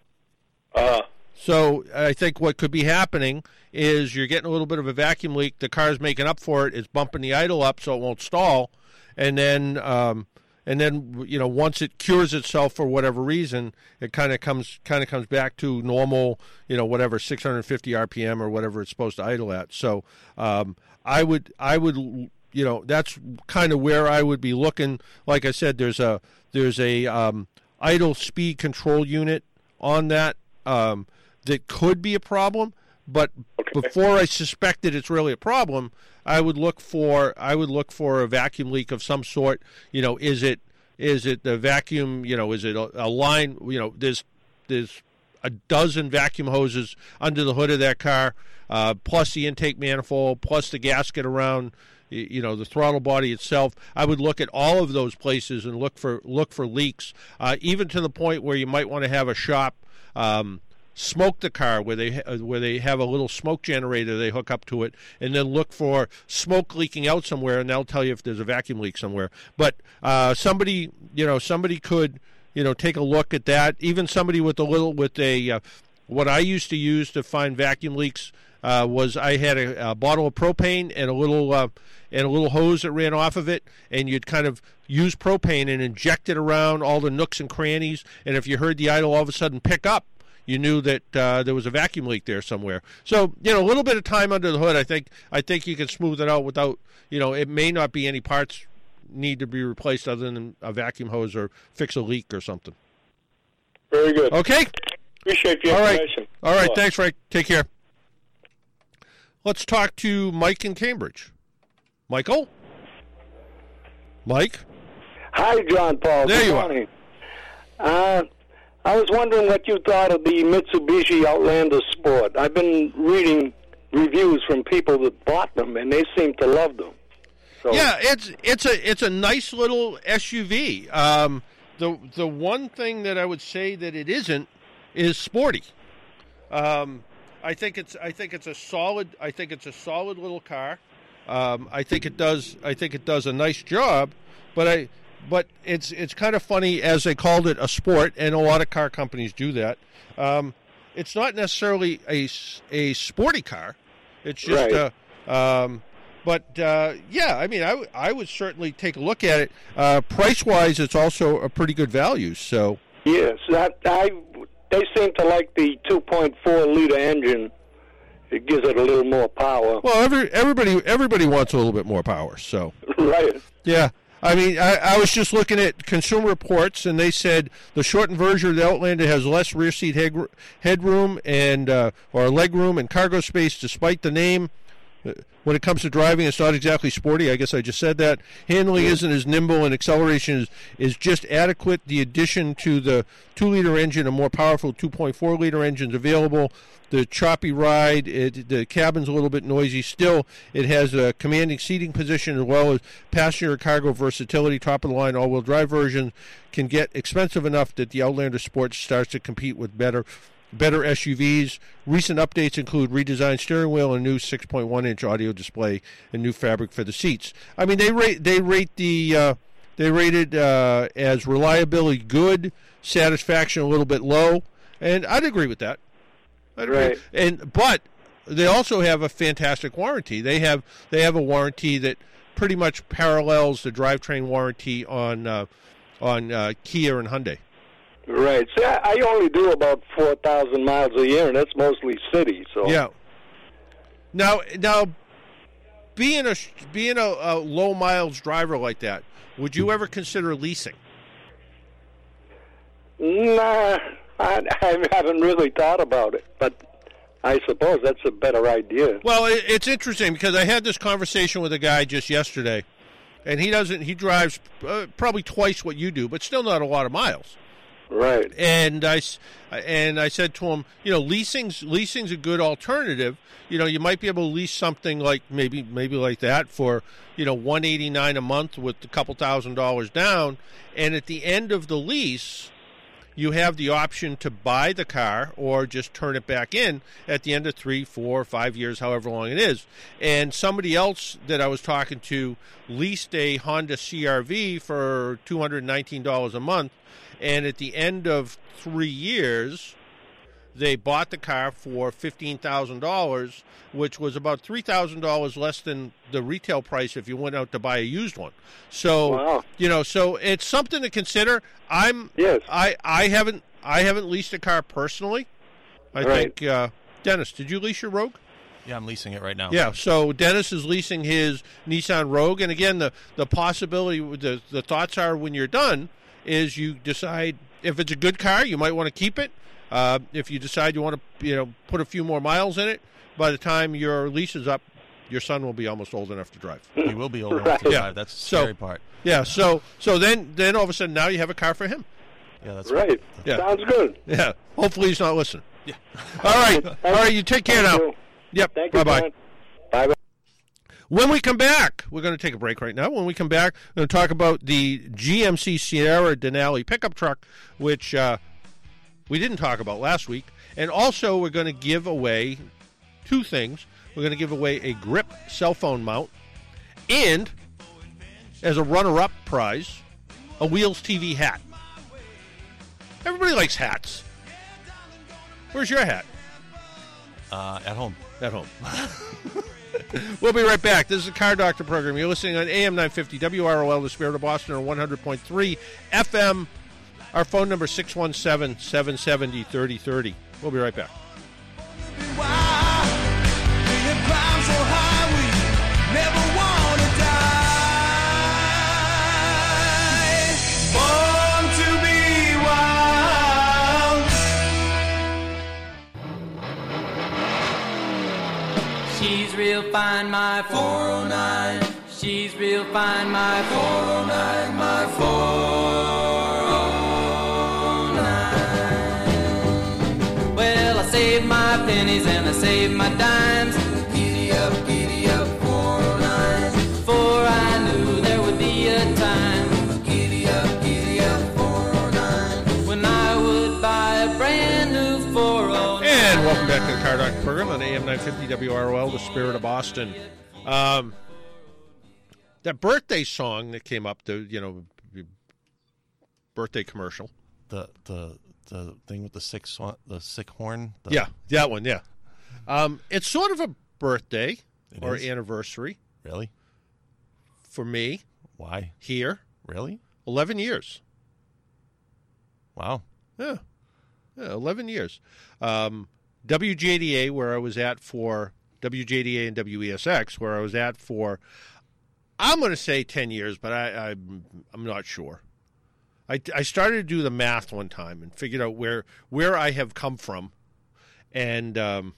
Uh-huh. So I think what could be happening is you're getting a little bit of a vacuum leak. The car's making up for it. It's bumping the idle up so it won't stall. And then, um, and then you know, once it cures itself for whatever reason, it kind of comes kind of comes back to normal, you know, whatever six hundred fifty R P M or whatever it's supposed to idle at. So um, I would I would. You know, that's kind of where I would be looking. Like I said, there's a there's a um, idle speed control unit on that um, that could be a problem. But okay. before I suspect that it's really a problem, I would look for I would look for a vacuum leak of some sort. You know, is it is it the vacuum? You know, is it a, a line? You know, there's there's a dozen vacuum hoses under the hood of that car, uh, plus the intake manifold, plus the gasket around. You know, the throttle body itself. I would look at all of those places and look for look for leaks, uh, even to the point where you might want to have a shop um, smoke the car, where they ha- where they have a little smoke generator they hook up to it, and then look for smoke leaking out somewhere, and they'll tell you if there's a vacuum leak somewhere. But uh, somebody, you know, somebody could, you know, take a look at that. Even somebody with a little with a uh, what I used to use to find vacuum leaks. Uh, was I had a, a bottle of propane and a little uh, and a little hose that ran off of it, and you'd kind of use propane and inject it around all the nooks and crannies, and if you heard the idle all of a sudden pick up, you knew that uh, there was a vacuum leak there somewhere. So, you know, a little bit of time under the hood, I think I think you can smooth it out without, you know, it may not be any parts need to be replaced other than a vacuum hose or fix a leak or something. Very good. Okay? Appreciate the all information. Right. All right, oh. Thanks, Frank. Take care. Let's talk to Mike in Cambridge. Michael? Mike? Hi, John Paul. There Good you morning. are. Uh, I was wondering what you thought of the Mitsubishi Outlander Sport. I've been reading reviews from people that bought them, and they seem to love them. So. Yeah, it's it's a it's a nice little S U V. Um, the the one thing that I would say that it isn't is sporty. Um, I think it's I think it's a solid I think it's a solid little car. Um, I think it does I think it does a nice job, but I but it's it's kind of funny as they called it a sport, and a lot of car companies do that. Um, it's not necessarily a, a sporty car. It's just right. a um, but uh, yeah, I mean I, w- I would certainly take a look at it. Uh, price wise, it's also a pretty good value. So yes, that I. They seem to like the two point four liter engine. It gives it a little more power. Well, every, everybody everybody wants a little bit more power. So right. Yeah. I mean, I, I was just looking at Consumer Reports, and they said the shortened version of the Outlander has less rear seat head, headroom and uh, or leg room and cargo space, despite the name. When it comes to driving, it's not exactly sporty. I guess I just said that. Handling isn't as nimble, and acceleration is, is just adequate. The addition to the two liter engine, a more powerful two point four liter engine is available. The choppy ride, it, the cabin's a little bit noisy. Still, it has a commanding seating position as well as passenger cargo versatility. Top-of-the-line all-wheel drive version can get expensive enough that the Outlander Sport starts to compete with better better S U Vs. Recent updates include redesigned steering wheel and new six point one inch audio display and new fabric for the seats. I mean, they rate they rate the uh, they rate it uh, as reliability good, satisfaction a little bit low, and I'd agree with that. I'd agree. Right. And but they also have a fantastic warranty. They have they have a warranty that pretty much parallels the drivetrain warranty on uh, on uh, Kia and Hyundai. Right. See, I, I only do about four thousand miles a year, and that's mostly city. So yeah. Now, now, being a being a, a low miles driver like that, would you ever consider leasing? Nah, I, I haven't really thought about it, but I suppose that's a better idea. Well, it, it's interesting because I had this conversation with a guy just yesterday, and he doesn't. He drives uh, probably twice what you do, but still not a lot of miles. Right. And I, and I said to him, you know, leasing's leasing's a good alternative. You know, you might be able to lease something like maybe maybe like that for, you know, one eighty-nine a month with a couple thousand dollars down, and at the end of the lease, you have the option to buy the car or just turn it back in at the end of three, four, five years, however long it is. And somebody else that I was talking to leased a Honda C R V for two hundred nineteen dollars a month, and at the end of three years, they bought the car for fifteen thousand dollars, which was about three thousand dollars less than the retail price if you went out to buy a used one. So, wow. you know, so it's something to consider. I'm, yes. I, I haven't, I haven't leased a car personally. I right. think, uh, Dennis, did you lease your Rogue? Yeah, I'm leasing it right now. Yeah, so Dennis is leasing his Nissan Rogue, and again, the the possibility, the the thoughts are when you're done is you decide if it's a good car, you might want to keep it. Uh, if you decide you want to, you know, put a few more miles in it, by the time your lease is up, your son will be almost old enough to drive. He will be old enough to Right. drive. That's the scary So- part. Yeah, so so then then all of a sudden now you have a car for him. Yeah, that's Right. Yeah. Sounds good. Yeah. Hopefully he's not listening. Yeah. All right. All right. You take care Thank now. you. Yep. Thank you, Bye bye. John. Bye-bye. When we come back, we're going to take a break right now. When we come back, we're going to talk about the G M C Sierra Denali pickup truck, which uh, we didn't talk about last week. And also, we're going to give away two things. We're going to give away a Grip cell phone mount, and as a runner-up prize, a Wheels T V hat. Everybody likes hats. Where's your hat? Uh, at home. At home. We'll be right back. This is the Car Doctor program. You're listening on A M nine fifty W R O L, the Spirit of Boston, on one hundred point three F M. Our phone number is six one seven, seven seven zero, three zero three zero. We'll be right back. She's real fine, my four oh nine. She's real fine, my four oh nine, my four oh nine. Well, I saved my pennies and I saved my dimes. Giddy up, giddy up, four oh nine. For I knew there would be a time. Giddy up, giddy up, four oh nine. When I would buy a brand new four oh nine. And welcome back to the Car Doctor program on A M nine fifty W R O L, the Spirit of Boston. Um, that birthday song that came up, the you know, birthday commercial. The the the thing with the sick swan, the sick horn. The, Yeah, that one. Yeah, um, it's sort of a birthday It or is? anniversary Really? for me Why? here. Really? Eleven years. Wow. Yeah, yeah, eleven years. Um, W J D A, where I was at for W J D A and W E S X, where I was at for, I'm going to say ten years, but I, I'm I'm not sure. I, I started to do the math one time and figured out where where I have come from, and um,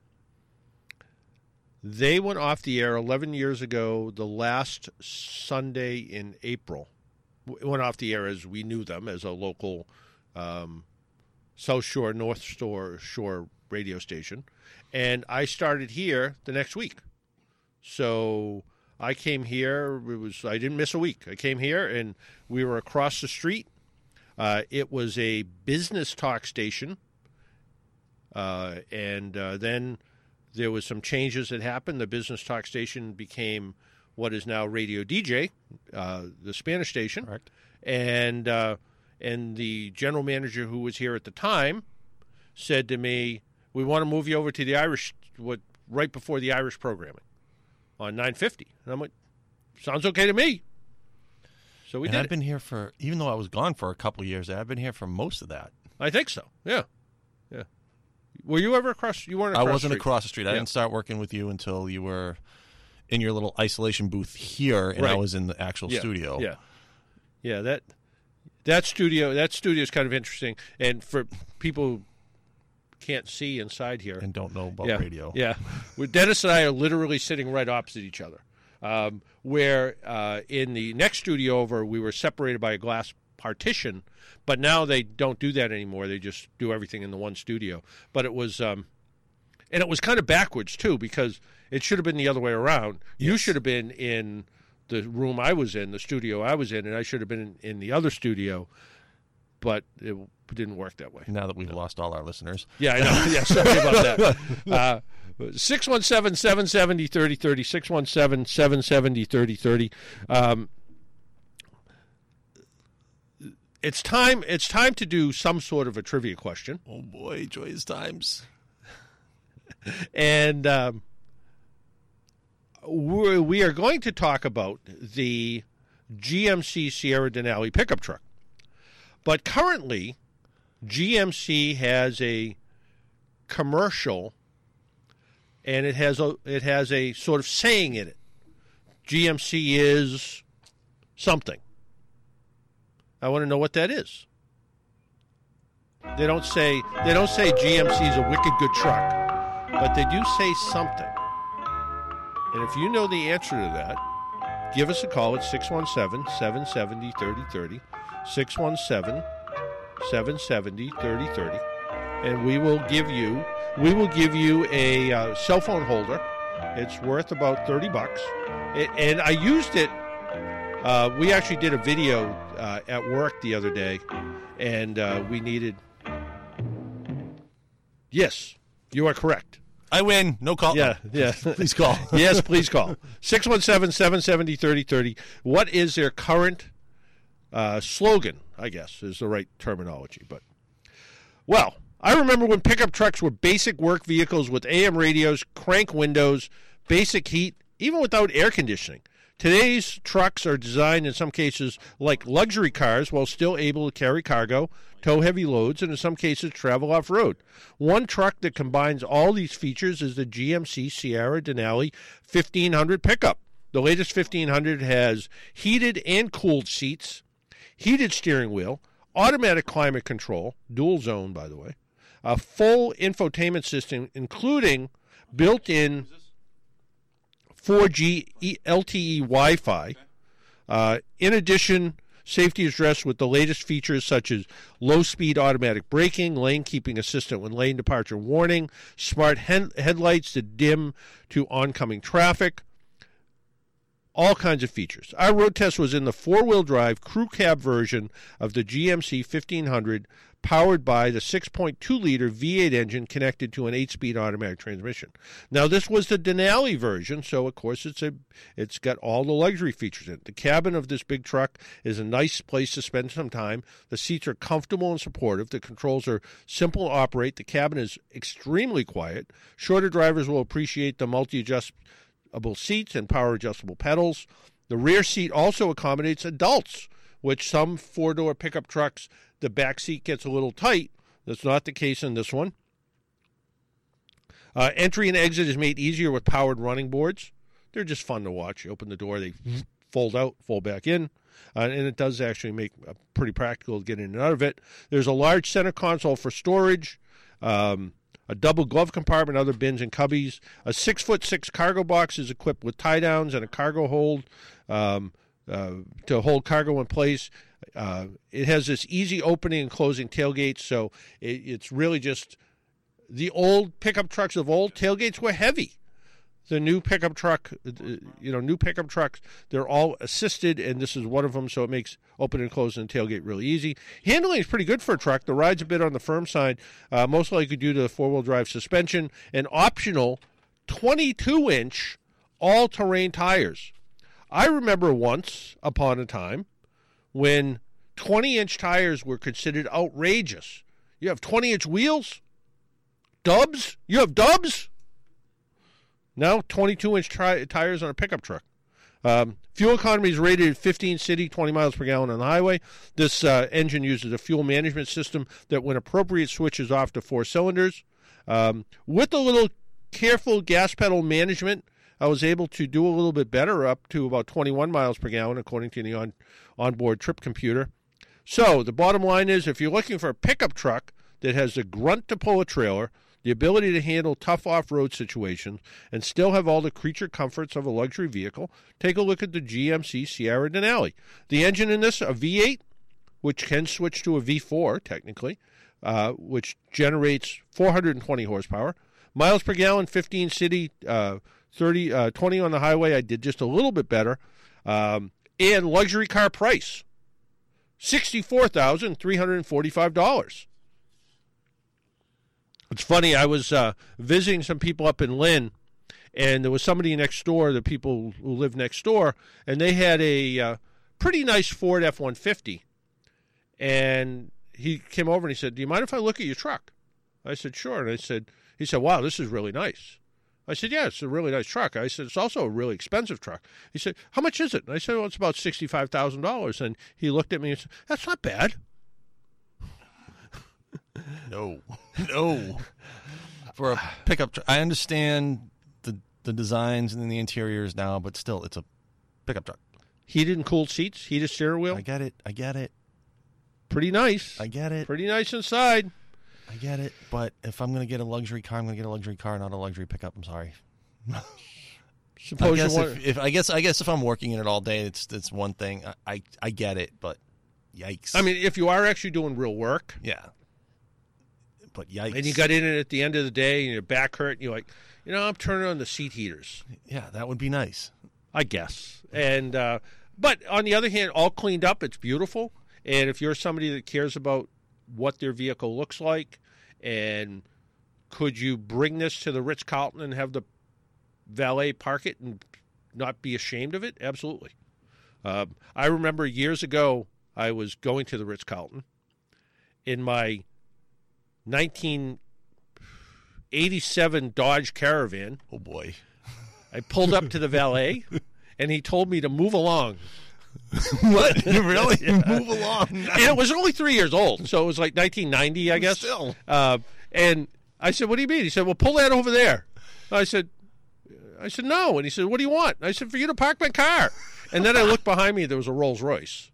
they went off the air eleven years ago. The last Sunday in April, it went off the air as we knew them as a local. Um, South Shore, North Shore, Shore radio station. And I started here the next week. So I came here. It was I didn't miss a week. I came here, and we were across the street. Uh, it was a business talk station Uh, and uh, then there was some changes that happened. The Business Talk station became what is now Radio D J, uh, the Spanish station. Correct. And uh, and the general manager who was here at the time said to me, "We want to move you over to the Irish, what right before the Irish programming on nine fifty." And I'm like, "Sounds okay to me." So we and did. I've it. been here for, even though I was gone for a couple of years, I've been here for most of that. I think so. Yeah, yeah. Were you ever across? You weren't. I Across wasn't the street. across the street. I Yeah. didn't start working with you until you were in your little isolation booth here, and I Right. was in the actual Yeah, studio. Yeah, yeah. That that studio that studio is kind of interesting, and for people who can't see inside here and don't know about yeah, radio. Yeah, Well, Dennis and I are literally sitting right opposite each other. Um, where uh, in the next studio over, we were separated by a glass partition, but now they don't do that anymore. They just do everything in the one studio. But it was, um, and it was kind of backwards too, because it should have been the other way around. Yes. You should have been in the room I was in, the studio I was in, and I should have been in, in the other studio. But it didn't work that way. Now that we've no. lost all our listeners. Yeah, I know. Yeah, sorry about that. Uh, six one seven, seven seven zero, three oh three oh, six one seven, seven seven zero, three oh three oh. Um, it's time. It's time to do some sort of a trivia question. Oh boy, joyous times! And um, we're, we are going to talk about the G M C Sierra Denali pickup truck. But currently, G M C has a commercial, and it has a it has a sort of saying in it. G M C is something. I want to know what that is. They don't say they don't say G M C is a wicked good truck, but they do say something. And if you know the answer to that, give us a call at six one seven, seven seven zero, three oh three oh. six one seven, seven seven zero, three oh three oh, and we will give you we will give you a uh, cell phone holder. It's worth about thirty bucks, it, and I used it. Uh, we actually did a video uh, at work the other day, and uh, we needed. Yes, you are correct. I win. No call. Yeah, yeah. Please call. Yes, please call. six one seven, seven seven zero, three oh three oh. What is their current Uh, slogan, I guess, is the right terminology. But, well, I remember when pickup trucks were basic work vehicles with A M radios, crank windows, basic heat, even without air conditioning. Today's trucks are designed in some cases like luxury cars while still able to carry cargo, tow heavy loads, and in some cases travel off-road. One truck that combines all these features is the G M C Sierra Denali fifteen hundred pickup. The latest fifteen hundred has heated and cooled seats, heated steering wheel, automatic climate control, dual zone, by the way, a full infotainment system, including built-in four G L T E Wi-Fi. Uh, in addition, safety is dressed with the latest features such as low-speed automatic braking, lane-keeping assistant when lane departure warning, smart he- headlights to dim to oncoming traffic, all kinds of features. Our road test was in the four-wheel drive crew cab version of the G M C fifteen hundred, powered by the six point two liter V eight engine connected to an eight-speed automatic transmission. Now, this was the Denali version, so of course it's a it's got all the luxury features in it. The cabin of this big truck is a nice place to spend some time. The seats are comfortable and supportive. The controls are simple to operate. The cabin is extremely quiet. Shorter drivers will appreciate the multi-adjust seats and power adjustable pedals. The rear seat also accommodates adults, which some four-door pickup trucks, the back seat gets a little tight. That's not the case in this one. Uh, entry and exit is made easier with powered running boards. They're just fun to watch. You open the door, they fold out, fold back in, uh, and it does actually make uh, pretty practical to get in and out of it. There's a large center console for storage, um, a double glove compartment, other bins and cubbies. A six-foot six cargo box is equipped with tie-downs and a cargo hold um, uh, to hold cargo in place. Uh, it has this easy opening and closing tailgate, so it, it's really just the old pickup trucks of old. Tailgates were heavy. the new pickup truck, you know, new pickup trucks, they're all assisted, and this is one of them, so it makes opening and closing the tailgate really easy. Handling is pretty good for a truck. The ride's a bit on the firm side, uh, most likely due to the four-wheel drive suspension, and optional twenty-two inch all-terrain tires. I remember once upon a time when twenty inch tires were considered outrageous. You have twenty inch wheels? Dubs? You have dubs? Now twenty-two inch tri- tires on a pickup truck. Um, fuel economy is rated at fifteen city, twenty miles per gallon on the highway. This uh, engine uses a fuel management system that, when appropriate, switches off to four cylinders. Um, with a little careful gas pedal management, I was able to do a little bit better, up to about twenty-one miles per gallon, according to the on, onboard trip computer. So the bottom line is, if you're looking for a pickup truck that has the grunt to pull a trailer, the ability to handle tough off-road situations, and still have all the creature comforts of a luxury vehicle, take a look at the G M C Sierra Denali. The engine in this, a V eight, which can switch to a V four, technically, uh, which generates four hundred twenty horsepower. Miles per gallon, fifteen city, uh, thirty, uh, twenty on the highway. I did just a little bit better. Um, and luxury car price, sixty-four thousand three hundred forty-five dollars. It's funny, I was uh, visiting some people up in Lynn, and there was somebody next door, the people who live next door, and they had a uh, pretty nice Ford F one fifty. And he came over and he said, "Do you mind if I look at your truck?" I said, "Sure." And I said, he said, "Wow, this is really nice." I said, "Yeah, it's a really nice truck." I said, "It's also a really expensive truck." He said, "How much is it?" And I said, "Well, it's about sixty-five thousand dollars. And he looked at me and said, "That's not bad." No, no. For a pickup truck, I understand the the designs and the interiors now, but still, it's a pickup truck. Heated and cooled seats, heated steering wheel. I get it. I get it. Pretty nice. I get it. Pretty nice inside. I get it. But if I'm going to get a luxury car, I'm going to get a luxury car, not a luxury pickup. I'm sorry. Suppose I guess you want. if, if I guess I guess if I'm working in it all day, it's it's one thing. I, I I get it, but yikes. I mean, if you are actually doing real work, yeah. But yikes. And you got in it at the end of the day, and your back hurt, and you're like, you know, I'm turning on the seat heaters. Yeah, that would be nice, I guess. And uh, but on the other hand, all cleaned up, it's beautiful. And if you're somebody that cares about what their vehicle looks like, and could you bring this to the Ritz-Carlton and have the valet park it and not be ashamed of it? Absolutely. Uh, I remember years ago, I was going to the Ritz-Carlton in my nineteen eighty-seven Dodge Caravan. Oh, boy. I pulled up to the valet, and he told me to move along. What? Really? Yeah. Move along. And it was only three years old, so it was like nineteen ninety, I guess. Still. Uh, and I said, "What do you mean?" He said, "Well, pull that over there." I said, I said, "No." And he said, "What do you want?" I said, "For you to park my car." And then I looked behind me, there was a Rolls Royce.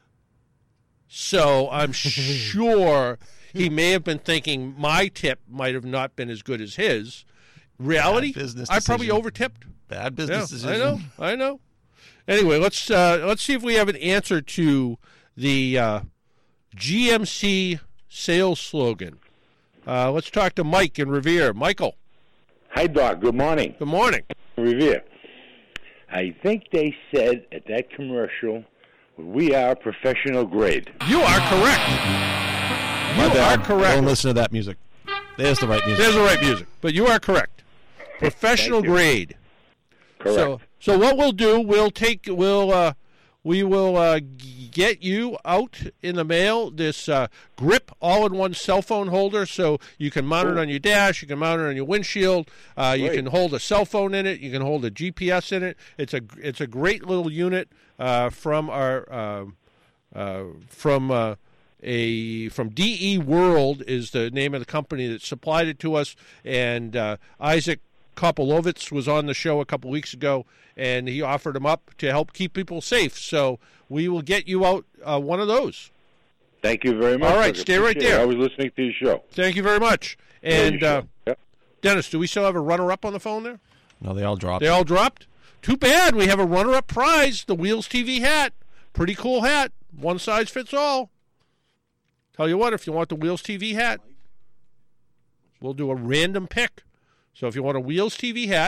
So I'm sure he may have been thinking my tip might have not been as good as his. Reality, I probably over-tipped. Bad business Yeah, decision. I know, I know. Anyway, let's uh, let's see if we have an answer to the uh, G M C sales slogan. Uh, let's talk to Mike in Revere. Michael. Hi, Doc. Good morning. Good morning. Revere. I think they said at that commercial, "We are professional grade." You are correct. My You bad. are correct. Don't listen to that music. There's the right music. There's the right music. But you are correct. Professional Thank you. grade. Correct. So, so what we'll do, we'll take, we'll, uh, we will uh, g- get you out in the mail this uh, Grip all-in-one cell phone holder, so you can mount it on your dash, you can mount it on your windshield, uh, you Great. can hold a cell phone in it, you can hold a G P S in it. It's a it's a great little unit uh, from our uh, uh, from uh, a from D E World is the name of the company that supplied it to us, and uh, Isaac Kopolovitz was on the show a couple weeks ago, and he offered them up to help keep people safe. So we will get you out uh, one of those. Thank you very much. All right, Doc. stay right Appreciate there. it. I was listening to your show. Thank you very much. Yeah, your And uh, show. Yep. Dennis, do we still have a runner-up on the phone there? No, they all dropped. They all dropped? Too bad. We have a runner-up prize, the Wheels T V hat. Pretty cool hat. One size fits all. Tell you what, if you want the Wheels T V hat, we'll do a random pick. So if you want a Wheels T V hat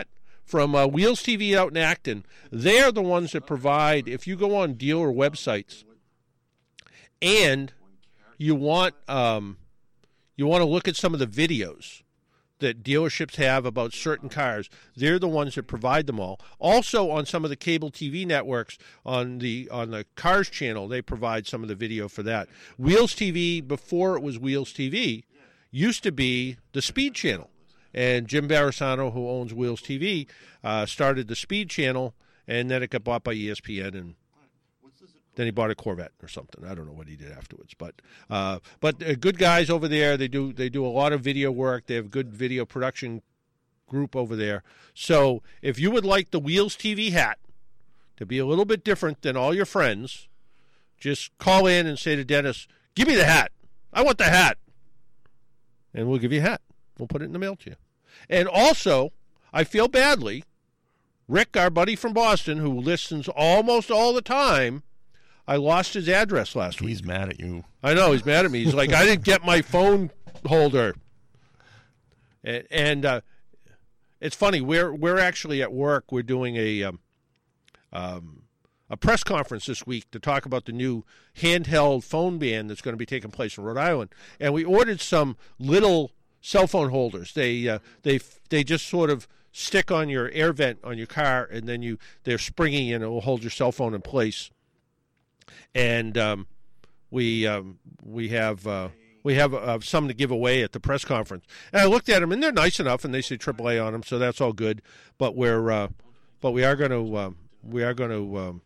from uh, Wheels T V out in Acton. They're the ones that provide, if you go on dealer websites and you want um, you want to look at some of the videos that dealerships have about certain cars, they're the ones that provide them all. Also, on some of the cable T V networks, on the on the Cars channel, they provide some of the video for that. Wheels T V, before it was Wheels T V, used to be the Speed channel. And Jim Barisano, who owns Wheels T V, uh, started the Speed channel, and then it got bought by E S P N, and then he bought a Corvette or something. I don't know what he did afterwards, but uh, but uh, good guys over there. They do they do a lot of video work. They have a good video production group over there. So if you would like the Wheels T V hat to be a little bit different than all your friends, just call in and say to Dennis, "Give me the hat. I want the hat," and we'll give you a hat. We'll put it in the mail to you. And also, I feel badly, Rick, our buddy from Boston, who listens almost all the time, I lost his address last week. He's mad at you. I know, he's mad at me. He's like, I didn't get my phone holder. And, and uh, it's funny, we're we're actually at work, we're doing a um, um, a press conference this week to talk about the new handheld phone ban that's going to be taking place in Rhode Island. And we ordered some little cell phone holders. They uh, they they just sort of stick on your air vent on your car, and then you they're springy, and it will hold your cell phone in place. And um, we um, we have uh, we have uh, some to give away at the press conference. And I looked at them, and they're nice enough, and they say triple A on them, so that's all good. But we're uh, but we are going to um, we are going to um,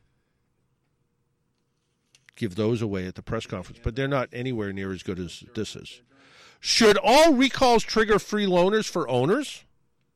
give those away at the press conference. But they're not anywhere near as good as this is. Should all recalls trigger free loaners for owners?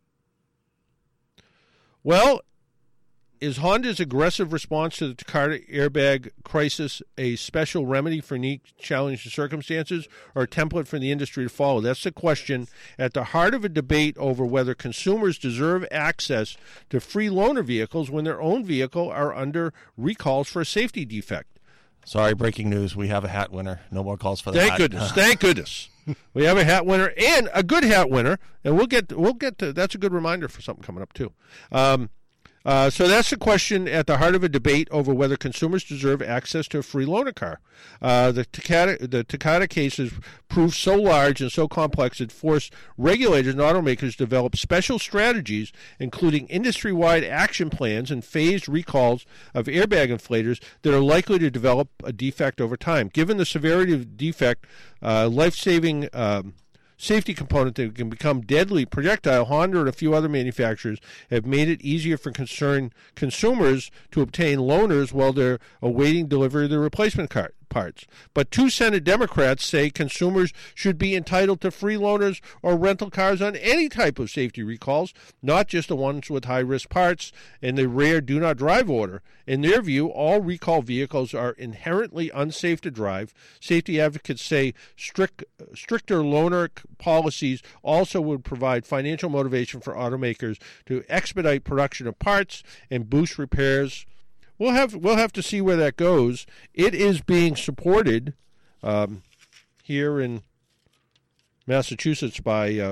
Well, is Honda's aggressive response to the Takata airbag crisis a special remedy for unique challenging circumstances, or a template for the industry to follow? That's the question at the heart of a debate over whether consumers deserve access to free loaner vehicles when their own vehicle are under recalls for a safety defect. Sorry, breaking news. We have a hat winner. No more calls for that. Thank goodness. Thank goodness. We have a hat winner, and a good hat winner, and we'll get we'll get to that's a good reminder for something coming up too. Um, uh, so that's the question at the heart of a debate over whether consumers deserve access to a free loaner car. Uh, the Takata the Takata cases proved so large and so complex it forced regulators and automakers to develop special strategies, including industry-wide action plans and phased recalls of airbag inflators that are likely to develop a defect over time. Given the severity of the defect, uh, life-saving um, safety component that can become deadly projectile, Honda and a few other manufacturers have made it easier for concerned consumers to obtain loaners while they're awaiting delivery of their replacement car parts. But two Senate Democrats say consumers should be entitled to free loaners or rental cars on any type of safety recalls, not just the ones with high-risk parts and the rare do-not-drive order. In their view, all recall vehicles are inherently unsafe to drive. Safety advocates say strict, stricter loaner policies also would provide financial motivation for automakers to expedite production of parts and boost repairs. We'll have we'll have to see where that goes. It is being supported um, here in Massachusetts by uh,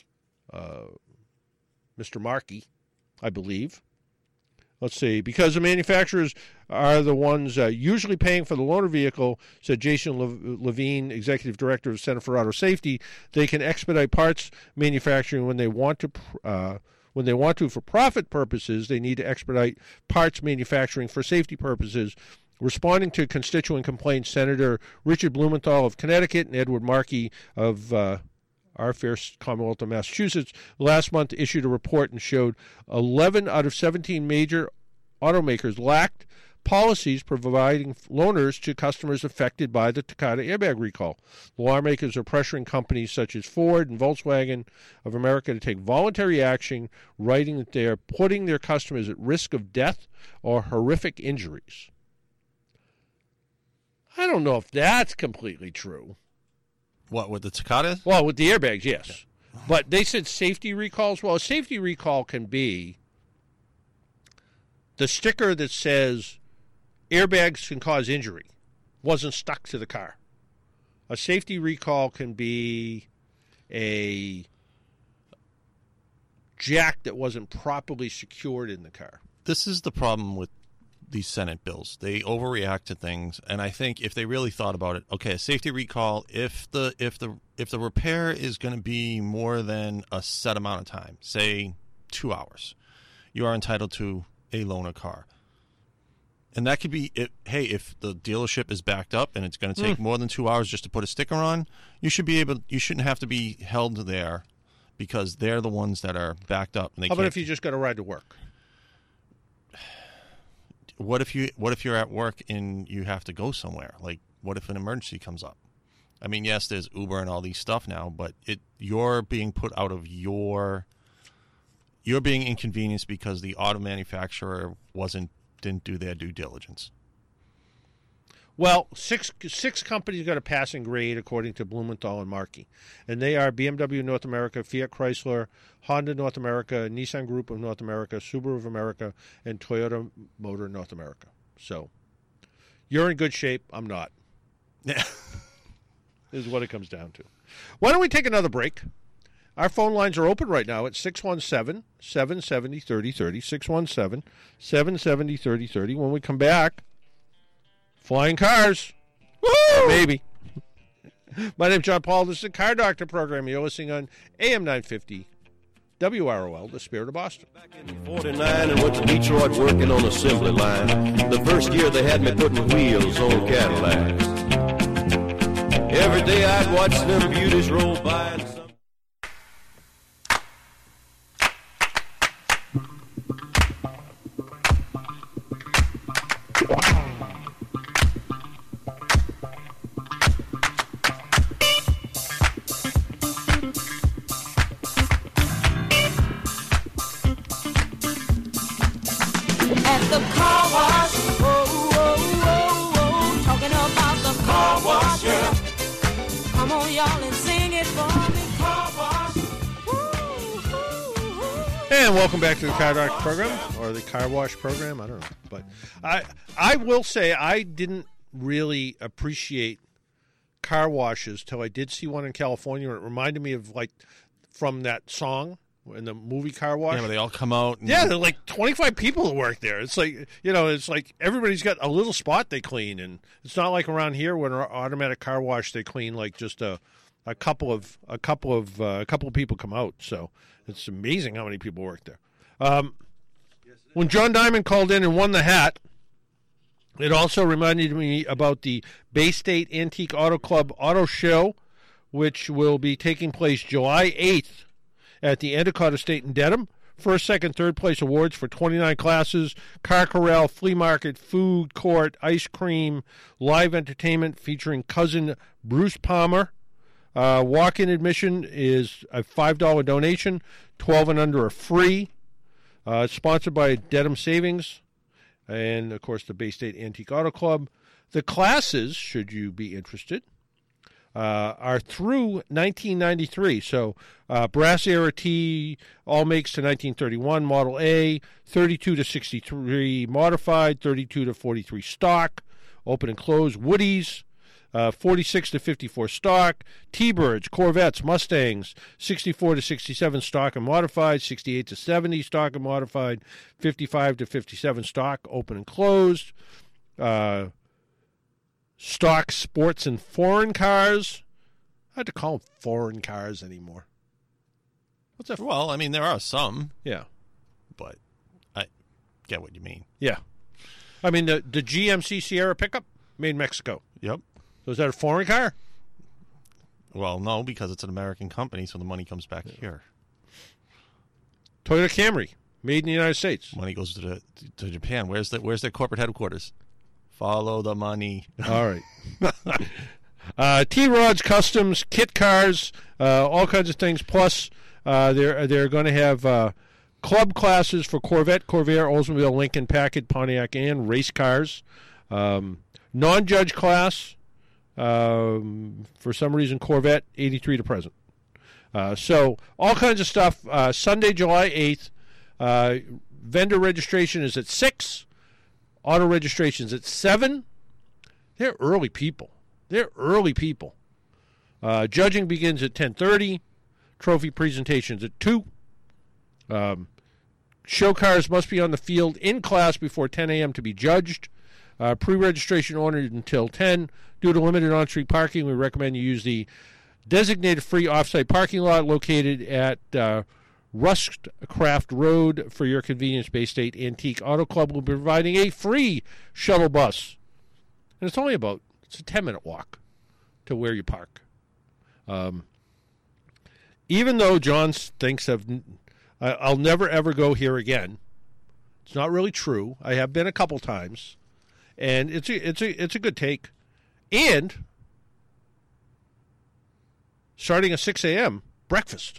uh, Mister Markey, I believe. Let's see. Because the manufacturers are the ones uh, usually paying for the loaner vehicle, said Jason Levine, Executive Director of Center for Auto Safety, they can expedite parts manufacturing when they want to uh, When they want to for profit purposes, they need to expedite parts manufacturing for safety purposes. Responding to constituent complaints, Senator Richard Blumenthal of Connecticut and Edward Markey of uh, our fair Commonwealth of Massachusetts last month issued a report and showed eleven out of seventeen major automakers lacked policies providing loaners to customers affected by the Takata airbag recall. Lawmakers are pressuring companies such as Ford and Volkswagen of America to take voluntary action, writing that they are putting their customers at risk of death or horrific injuries. I don't know if that's completely true. What, with the Takata? Well, with the airbags, yes. But they said safety recalls. Well, a safety recall can be the sticker that says airbags can cause injury wasn't stuck to the car. A safety recall can be a jack that wasn't properly secured in the car. This is the problem with these Senate bills. They overreact to things, and I think if they really thought about it, okay, a safety recall, if the if the if the repair is going to be more than a set amount of time, say two hours, you are entitled to a loaner car. And that could be, it, hey, if the dealership is backed up and it's going to take mm. more than two hours just to put a sticker on, you should be able. You shouldn't have to be held there because they're the ones that are backed up. And they How about can't, if you just got a ride to work? What if you? What if you're at work and you have to go somewhere? Like, what if an emergency comes up? I mean, yes, there's Uber and all these stuff now, but it you're being put out of your. You're being inconvenienced because the auto manufacturer wasn't. Didn't do their due diligence. Well, six six companies got a passing grade according to Blumenthal and Markey, and they are B M W North America, Fiat Chrysler, Honda North America, Nissan Group of North America, Subaru of America, and Toyota Motor North America. So, you're in good shape. I'm not. Yeah, this is what it comes down to. Why don't we take another break? Our phone lines are open right now at six one seven, seven seven zero, three zero three zero, six one seven, seven seven zero, three zero three zero. When we come back, flying cars. Woo! Maybe. My name's John Paul. This is the Car Doctor program. You're listening on A M nine fifty, W R O L, The Spirit of Boston. Back in forty-nine and went to Detroit working on assembly line. The first year they had me putting wheels on Cadillacs. Every day I'd watch them beauties roll by and some And welcome back to the Car Doctor program, or the Car Wash program. I don't know. But I I will say I didn't really appreciate car washes till I did see one in California. It reminded me of, like, from that song in the movie Car Wash. Yeah, where they all come out. And yeah, there are like twenty-five people who work there. It's like, you know, it's like everybody's got a little spot they clean. And it's not like around here when our automatic car wash, they clean like just a, a couple of, a couple of, uh, a couple of people come out. So it's amazing how many people work there. Um, when John Diamond called in and won the hat, it also reminded me about the Bay State Antique Auto Club Auto Show, which will be taking place July eighth at the Endicott Estate in Dedham. First, second, third place awards for twenty-nine classes, car corral, flea market, food court, ice cream, live entertainment featuring cousin Bruce Palmer. Uh, walk-in admission is a five dollars donation. twelve and under are free. Uh, it's sponsored by Dedham Savings and, of course, the Bay State Antique Auto Club. The classes, should you be interested, uh, are through nineteen ninety-three. So uh, Brass Era T, all makes to nineteen thirty-one, Model A, thirty-two to sixty-three modified, thirty-two to forty-three stock, open and close, Woodies, Uh, forty-six to fifty-four stock, T-Birds, Corvettes, Mustangs, sixty-four to sixty-seven stock and modified, sixty-eight to seventy stock and modified, fifty-five to fifty-seven stock, open and closed, uh, stock sports and foreign cars. I have to call them foreign cars anymore. What's that? Well, I mean, there are some. Yeah. But I get what you mean. Yeah. I mean, the, the G M C Sierra pickup, made in Mexico. Yep. So is that a foreign car? Well, no, because it's an American company, so the money comes back yeah. here. Toyota Camry, made in the United States. Money goes to the, to Japan. Where's the where's their corporate headquarters? Follow the money. All right. uh, T-Rods, Customs, kit cars, uh, all kinds of things. Plus, uh, they're they're going to have uh, club classes for Corvette, Corvair, Oldsmobile, Lincoln, Packard, Pontiac, and race cars. Um, non-judge class. Um, for some reason, Corvette, eighty-three to present. Uh, so, all kinds of stuff. Uh, Sunday, July eighth. Uh, vendor registration is at six. Auto registration's at seven. They're early people. They're early people. Uh, judging begins at ten thirty. Trophy presentations at two. Um, show cars must be on the field in class before ten a.m. to be judged. Uh, pre-registration ordered until ten. Due to limited on-street parking, we recommend you use the designated free off-site parking lot located at uh, Rustcraft Road. For your convenience, Bay State Antique Auto Club will be providing a free shuttle bus. And it's only about, it's a ten-minute walk to where you park. Um, even though John thinks of, I'll never ever go here again. It's not really true. I have been a couple times, and it's a, it's a, it's a good take. And starting at six a.m., breakfast.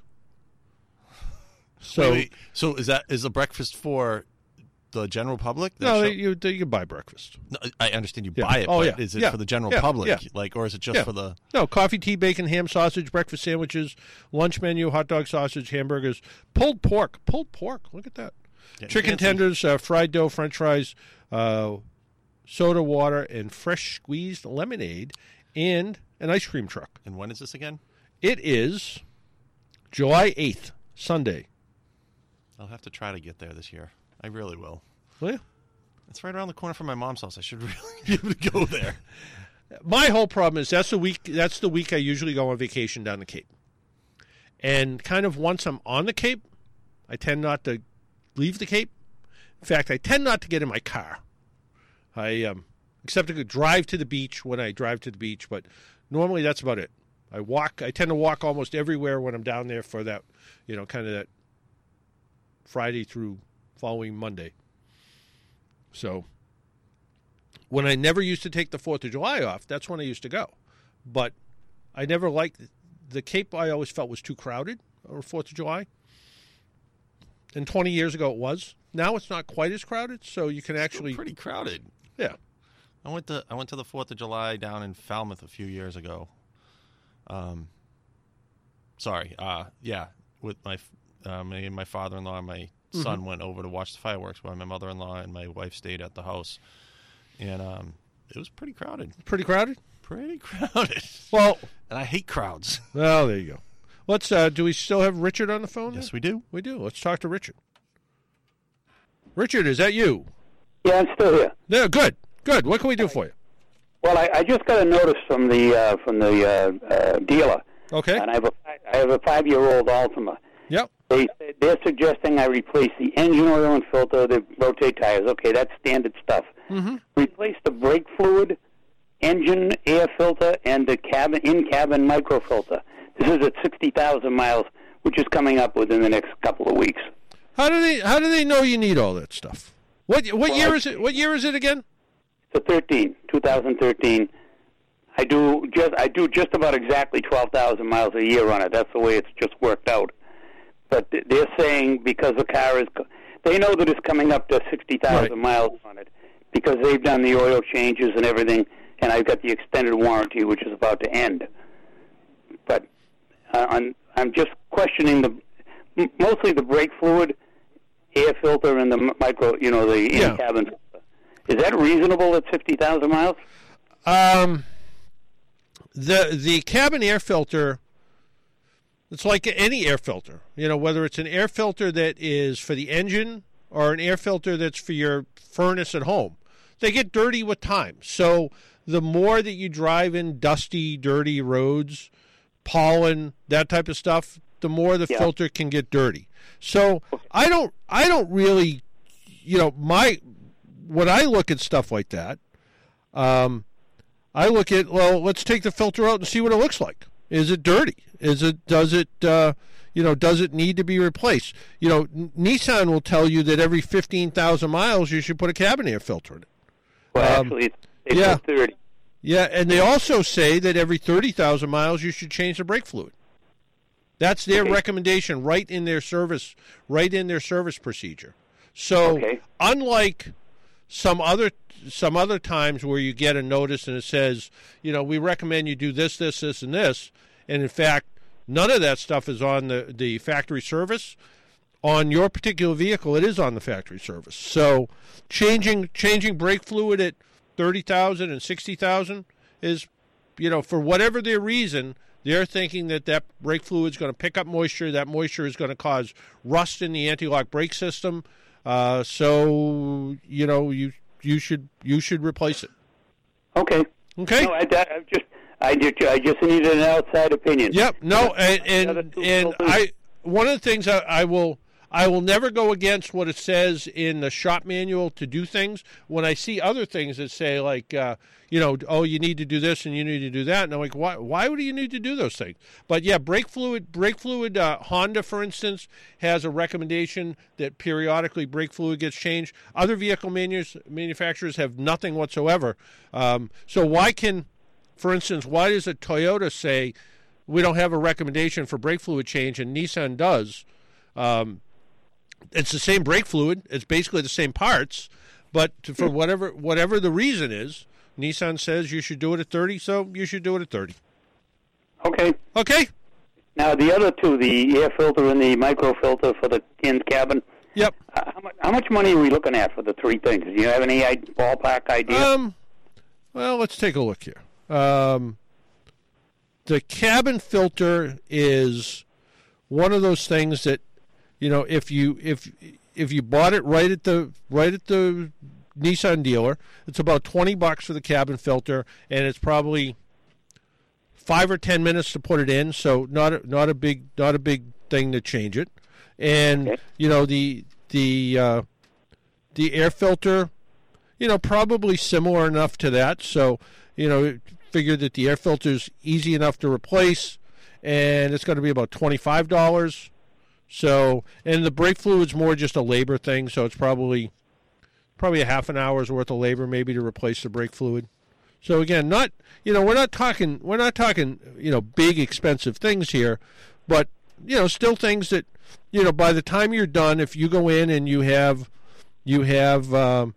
So, wait, wait. so is that is the breakfast for the general public? No, you you can buy breakfast. No, I understand you yeah. buy it. Oh, but yeah. Is it yeah. for the general yeah. public? Yeah. Like, or is it just yeah. for the? No, coffee, tea, bacon, ham, sausage, breakfast sandwiches, lunch menu, hot dog, sausage, hamburgers, pulled pork, pulled pork. Look at that. Yeah, chicken tenders, uh, fried dough, French fries, uh, soda water, and fresh squeezed lemonade, and an ice cream truck. And when is this again? It is July eighth, Sunday. I'll have to try to get there this year. I really will. Will you? It's right around the corner from my mom's house. I should really be able to go there. My whole problem is that's the week. That's the week I usually go on vacation down the Cape, and kind of once I'm on the Cape, I tend not to leave the Cape. In fact, I tend not to get in my car. I um, except to drive to the beach when I drive to the beach, but normally that's about it. I walk. I tend to walk almost everywhere when I'm down there for that, you know, kind of that Friday through following Monday. So when I never used to take the fourth of July off, that's when I used to go. But I never liked the Cape. I always felt was too crowded on fourth of July. And twenty years ago it was. Now it's not quite as crowded, so you can it's actually pretty crowded. Yeah. I went to I went to the fourth of July down in Falmouth a few years ago. Um sorry. Uh yeah, with my uh, me and my father-in-law and my mm-hmm. son went over to watch the fireworks while my mother-in-law and my wife stayed at the house. And um it was pretty crowded. Pretty crowded? Pretty crowded. Well, and I hate crowds. Well, there you go. Let's uh do we still have Richard on the phone? Yes, we do. We do. Let's talk to Richard. Richard, is that you? Yeah, I'm still here. Yeah, good. Good. What can we do for you? Well, I, I just got a notice from the uh, from the uh, uh, dealer. Okay. And I have a I have a five year old Altima. Yep. They they're suggesting I replace the engine oil and filter, the rotate tires. Okay, that's standard stuff. Mm-hmm. Replace the brake fluid, engine air filter, and the cabin in cabin microfilter. This is at sixty thousand miles, which is coming up within the next couple of weeks. How do they How do they know you need all that stuff? What What well, year I, is it? What year is it again? It's a thirteen, twenty thirteen. I do just I do just about exactly twelve thousand miles a year on it. That's the way it's just worked out. But they're saying because the car is, they know that it's coming up to sixty thousand right. miles on it because they've done the oil changes and everything, and I've got the extended warranty, which is about to end. But uh, I'm I'm just questioning the mostly the brake fluid, air filter, and the micro, you know, the yeah. in-cabin filter. Is that reasonable at fifty thousand miles? Um, the the cabin air filter, it's like any air filter. You know, whether it's an air filter that is for the engine or an air filter that's for your furnace at home. They get dirty with time. So the more that you drive in dusty, dirty roads, pollen, that type of stuff, the more the yeah. filter can get dirty. So I don't I don't really, you know, my when I look at stuff like that, um, I look at, well, let's take the filter out and see what it looks like. Is it dirty? Is it, does it, uh, you know, does it need to be replaced? You know, N- Nissan will tell you that every fifteen thousand miles you should put a cabin air filter in it. Well, um, actually, it's yeah. thirty. Yeah, and they also say that every thirty thousand miles you should change the brake fluid. That's their okay. recommendation right in their service, right in their service procedure. So, okay. unlike some other some other times where you get a notice and it says, you know, we recommend you do this, this, this, and this, and in fact, none of that stuff is on the, the factory service. On your particular vehicle, it is on the factory service. So, changing changing brake fluid at thirty thousand and sixty thousand is, you know, for whatever their reason, They're thinking that that brake fluid is going to pick up moisture. That moisture is going to cause rust in the anti-lock brake system. Uh, so you know you you should you should replace it. Okay. Okay. No, I, I just I just I just needed an outside opinion. Yep. No, and and, and I one of the things I, I will. I will never go against what it says in the shop manual to do things. When I see other things that say, like, uh, you know, oh, you need to do this and you need to do that, and I'm like, why? Why would you need to do those things? But yeah, brake fluid, brake fluid. Uh, Honda, for instance, has a recommendation that periodically brake fluid gets changed. Other vehicle manus- manufacturers have nothing whatsoever. Um, so why can, for instance, why does a Toyota say we don't have a recommendation for brake fluid change and Nissan does? Um, It's the same brake fluid. It's basically the same parts, but for whatever whatever the reason is, Nissan says you should do it at thirty, so you should do it at thirty. Okay. Okay. Now the other two, the air filter and the micro filter for the in cabin. Yep. Uh, how much how much money are we looking at for the three things? Do you have any ballpark idea? Um. Well, let's take a look here. Um. The cabin filter is one of those things that, you know, if you if if you bought it right at the right at the Nissan dealer, it's about twenty bucks for the cabin filter, and it's probably five or ten minutes to put it in. So not a, not a big not a big thing to change it. And okay. you know the the uh, the air filter, you know, probably similar enough to that. So you know, figure that the air filter is easy enough to replace, and it's going to be about twenty-five dollars. So, and the brake fluid's more just a labor thing, so it's probably probably a half an hour's worth of labor maybe to replace the brake fluid. So again, not you know we're not talking we're not talking you know big expensive things here, but you know still things that you know by the time you're done, if you go in and you have you have um,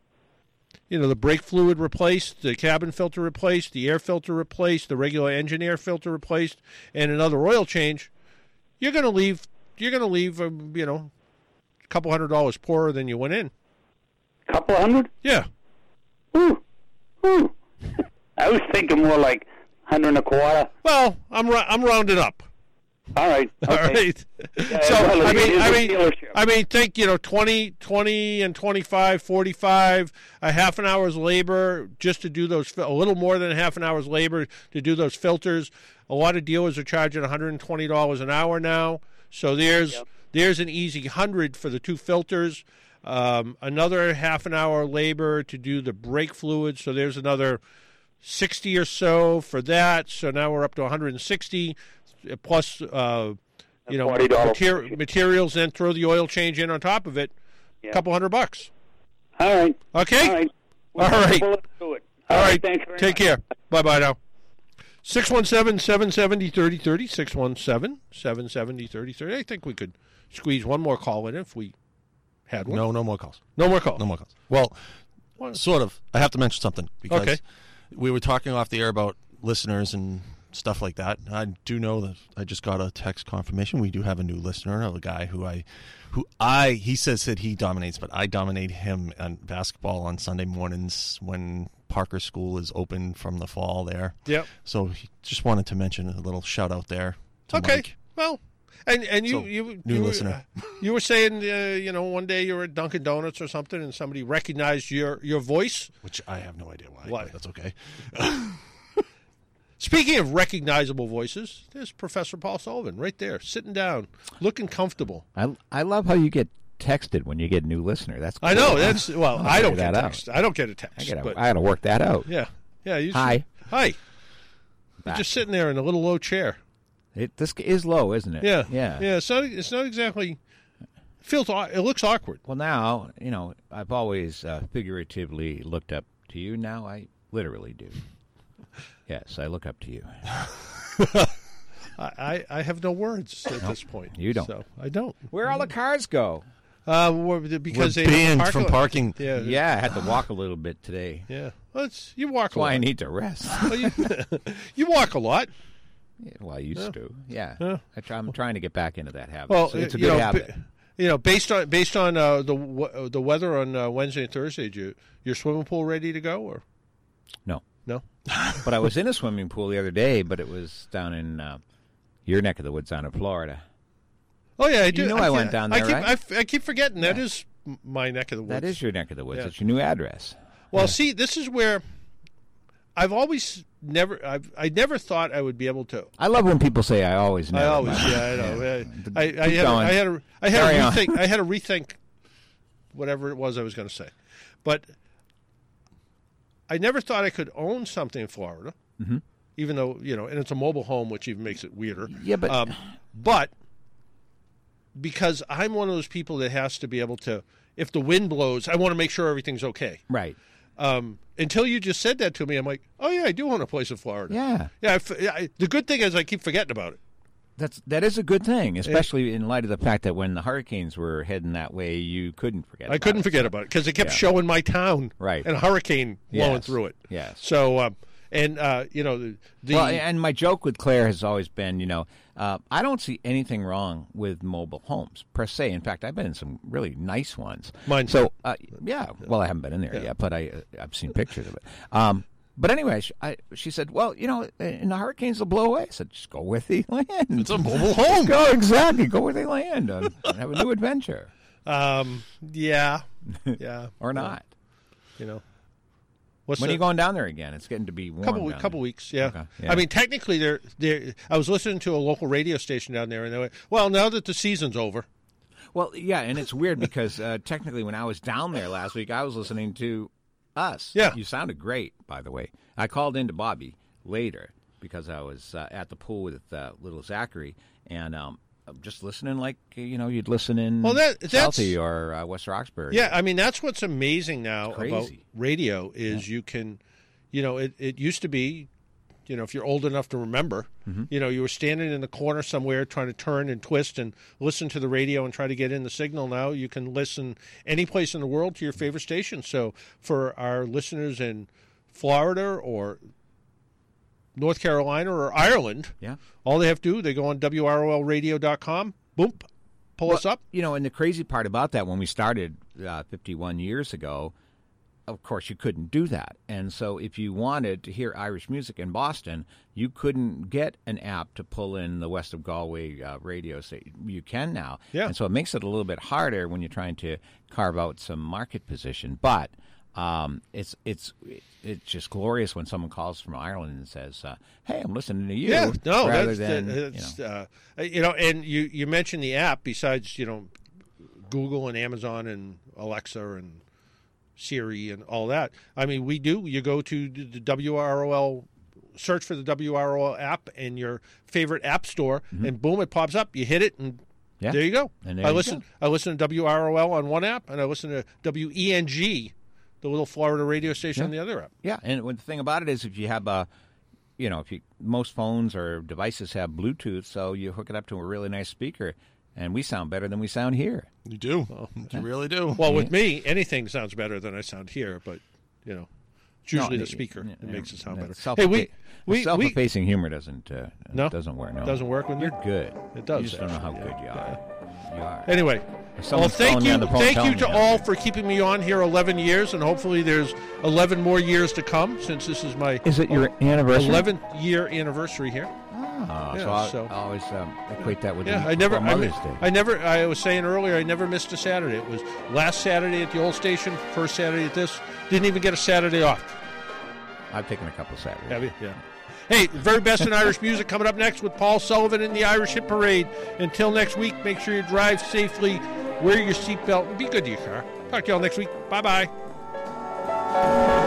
you know the brake fluid replaced, the cabin filter replaced, the air filter replaced, the regular engine air filter replaced, and another oil change, you're going to leave. You're going to leave, um, you know, a couple hundred dollars poorer than you went in. Couple hundred? Yeah. Ooh, ooh. I was thinking more like hundred and a quarter. Well, I'm I'm rounding up. All right. Okay. All right. Yeah, so well, I mean, I mean, dealership. I mean, think you know, twenty, twenty, and twenty-five, forty-five, a half an hour's labor just to do those. A little more than a half an hour's labor to do those filters. A lot of dealers are charging one hundred twenty dollars an hour now. So there's yep. there's an easy hundred for the two filters. Um, another half an hour labor to do the brake fluid. So there's another sixty or so for that. So now we're up to one hundred sixty plus uh, you know mater- materials. Then throw the oil change in on top of it. A yep. couple hundred bucks. All right. Okay. All right. We'll All right. All right. All right. Thanks very Take much. care. Bye bye now. six one seven, seven seven zero, three zero three zero, six one seven, seven seven zero, three zero three zero. I think we could squeeze one more call in if we had one. No, no more calls. No more calls. No more calls. Well, what? sort of. I have to mention something because okay. we were talking off the air about listeners and stuff like that. I do know that I just got a text confirmation. We do have a new listener, a guy who I, who I, he says that he dominates, but I dominate him on basketball on Sunday mornings when Parker School is open from the fall there. Yep. So he just wanted to mention a little shout out there to okay. Mike. Well, and and you So, you new you listener. Were, you were saying uh, you know one day you were at Dunkin' Donuts or something and somebody recognized your your voice, which I have no idea why. Why? But that's okay. Speaking of recognizable voices, there's Professor Paul Sullivan right there, sitting down, looking comfortable. I I love how you get texted when you get a new listener. That's cool. I know. That's well. I'll I don't figure get that text. I don't get a text. I gotta, but, I gotta work that out. Yeah, yeah. You Hi. Hi. You're just sitting there in a little low chair. It this is low, isn't it? Yeah, yeah, yeah. It's not. It's not exactly. It feels. It looks awkward. Well, now you know. I've always uh, figuratively looked up to you. Now I literally do. Yes, I look up to you. I, I have no words at no, this point. You don't. So I don't. Where all the cars go? Uh, we're, because we're they banned park from a, parking. Yeah, yeah. I had to walk a little bit today. Yeah, well, it's, you walk. That's a why lot. I need to rest. Well, you, you walk a lot. Yeah, well, I used yeah. to. Yeah, yeah. I try, I'm trying to get back into that habit. Well, so it's a you good know, habit. B- you know, based on based on uh, the the weather on uh, Wednesday and Thursday, you your swimming pool ready to go or no? No. But I was in a swimming pool the other day, but it was down in uh, your neck of the woods down in Florida. Oh, yeah, I do. You know I, I went down there, I keep, right? I, f- I keep forgetting. That Yeah. is m- my neck of the woods. That is your neck of the woods. Yeah. It's your new address. Well, Yeah. see, this is where I've always never, I've, I never thought I would be able to. I love when people say I always know. I always, yeah, I know. Yeah. I, I, I, Keep had, a, going. I had a, I had Carry a on. rethink. I had a rethink. Whatever it was, I was going to say, but I never thought I could own something in Florida, Mhm. even though you know, and it's a mobile home, which even makes it weirder. Yeah, but um, but because I'm one of those people that has to be able to, if the wind blows, I want to make sure everything's okay. Right. Um, until you just said that to me, I'm like, oh yeah, I do own a place in Florida. Yeah. Yeah. I f I the good thing is I keep forgetting about it. That's that is a good thing, especially in light of the fact that when the hurricanes were heading that way, you couldn't forget. I about couldn't it. forget about it because it kept Yeah. showing my town, Right. and a hurricane blowing Yes. through it. Yes. So, um, and uh, you know, the, the Well, and my joke with Claire has always been, you know, uh, I don't see anything wrong with mobile homes per se. In fact, I've been in some really nice ones. Mine So, uh, yeah. Well, I haven't been in there Yeah. yet, but I uh, I've seen pictures of it. Um, but anyway, she, I, she said, "Well, you know, and the hurricanes will blow away." I said, "Just go where they land. It's a mobile home. Go exactly. Go where they land and have a new adventure, um, yeah, yeah, or not." You know, what's When the, are you going down there again? It's getting to be warm. couple down couple there. weeks, yeah. Okay, yeah. I mean, technically, they're they. I was listening to a local radio station down there, and they went, "Well, now that the season's over." Well, yeah, and it's weird because uh, technically, when I was down there last week, I was listening to us. Yeah. You sounded great, by the way. I called in to Bobby later because I was uh, at the pool with uh, little Zachary, and um, I'm just listening like, you know, you'd listen in Well, that- that's- Southie or uh, West Roxbury. Yeah, I mean that's what's amazing now It's crazy. about radio is you can, you know, it, it used to be, you know, if you're old enough to remember, Mm-hmm. you know, you were standing in the corner somewhere trying to turn and twist and listen to the radio and try to get in the signal. Now you can listen any place in the world to your favorite station. So for our listeners in Florida or North Carolina or Ireland, Yeah. all they have to do, they go on W R O L radio dot com, boom, pull us up. You know, and the crazy part about that, when we started uh, fifty-one years ago, of course, you couldn't do that. And so if you wanted to hear Irish music in Boston, you couldn't get an app to pull in the West of Galway uh, radio station. You can now. Yeah. And so it makes it a little bit harder when you're trying to carve out some market position. But um, it's it's it's just glorious when someone calls from Ireland and says, uh, "Hey, I'm listening to you." Yeah, no, rather that's, than that's, you know. uh, you know, and you you mentioned the app. Besides, you know, Google and Amazon and Alexa and Siri and all that. I mean, we do. You go to the W R O L, search for the W R O L app in your favorite app store, and boom, it pops up. You hit it, and Yeah. there you go. And there I you listen. go. I listen to W R O L on one app, and I listen to W E N G, the little Florida radio station, on the other app. Yeah, and the thing about it is, if you have a, you know, if you most phones or devices have Bluetooth, so you hook it up to a really nice speaker, and we sound better than we sound here. You do. You really do. Well, with me, anything sounds better than I sound here, but you know, it's usually No, the speaker yeah, that makes it sound yeah, better. self- Hey, we we we self-effacing humor doesn't uh, No? doesn't work. No, Doesn't work with you? You're good. It does, You just don't know how actually, good you are. You are. Anyway, If well, someone's thank calling me you, on the phone thank telling you me to how all good- for keeping me on here eleven years, and hopefully there's eleven more years to come since this is my Is it your anniversary? eleventh year anniversary here. Oh, Yeah, so, I, so- I always um, equate that with Yeah, the, I never, I, Mother's mi- Day. I never, I was saying earlier, I never missed a Saturday. It was last Saturday at the old station, first Saturday at this. Didn't even get a Saturday off. I've taken a couple Saturdays. Have you? Yeah. Hey, the very best in Irish music coming up next with Paul Sullivan in the Irish Hit Parade. Until next week, make sure you drive safely, wear your seatbelt, and be good to your car. Talk to y'all next week. Bye-bye.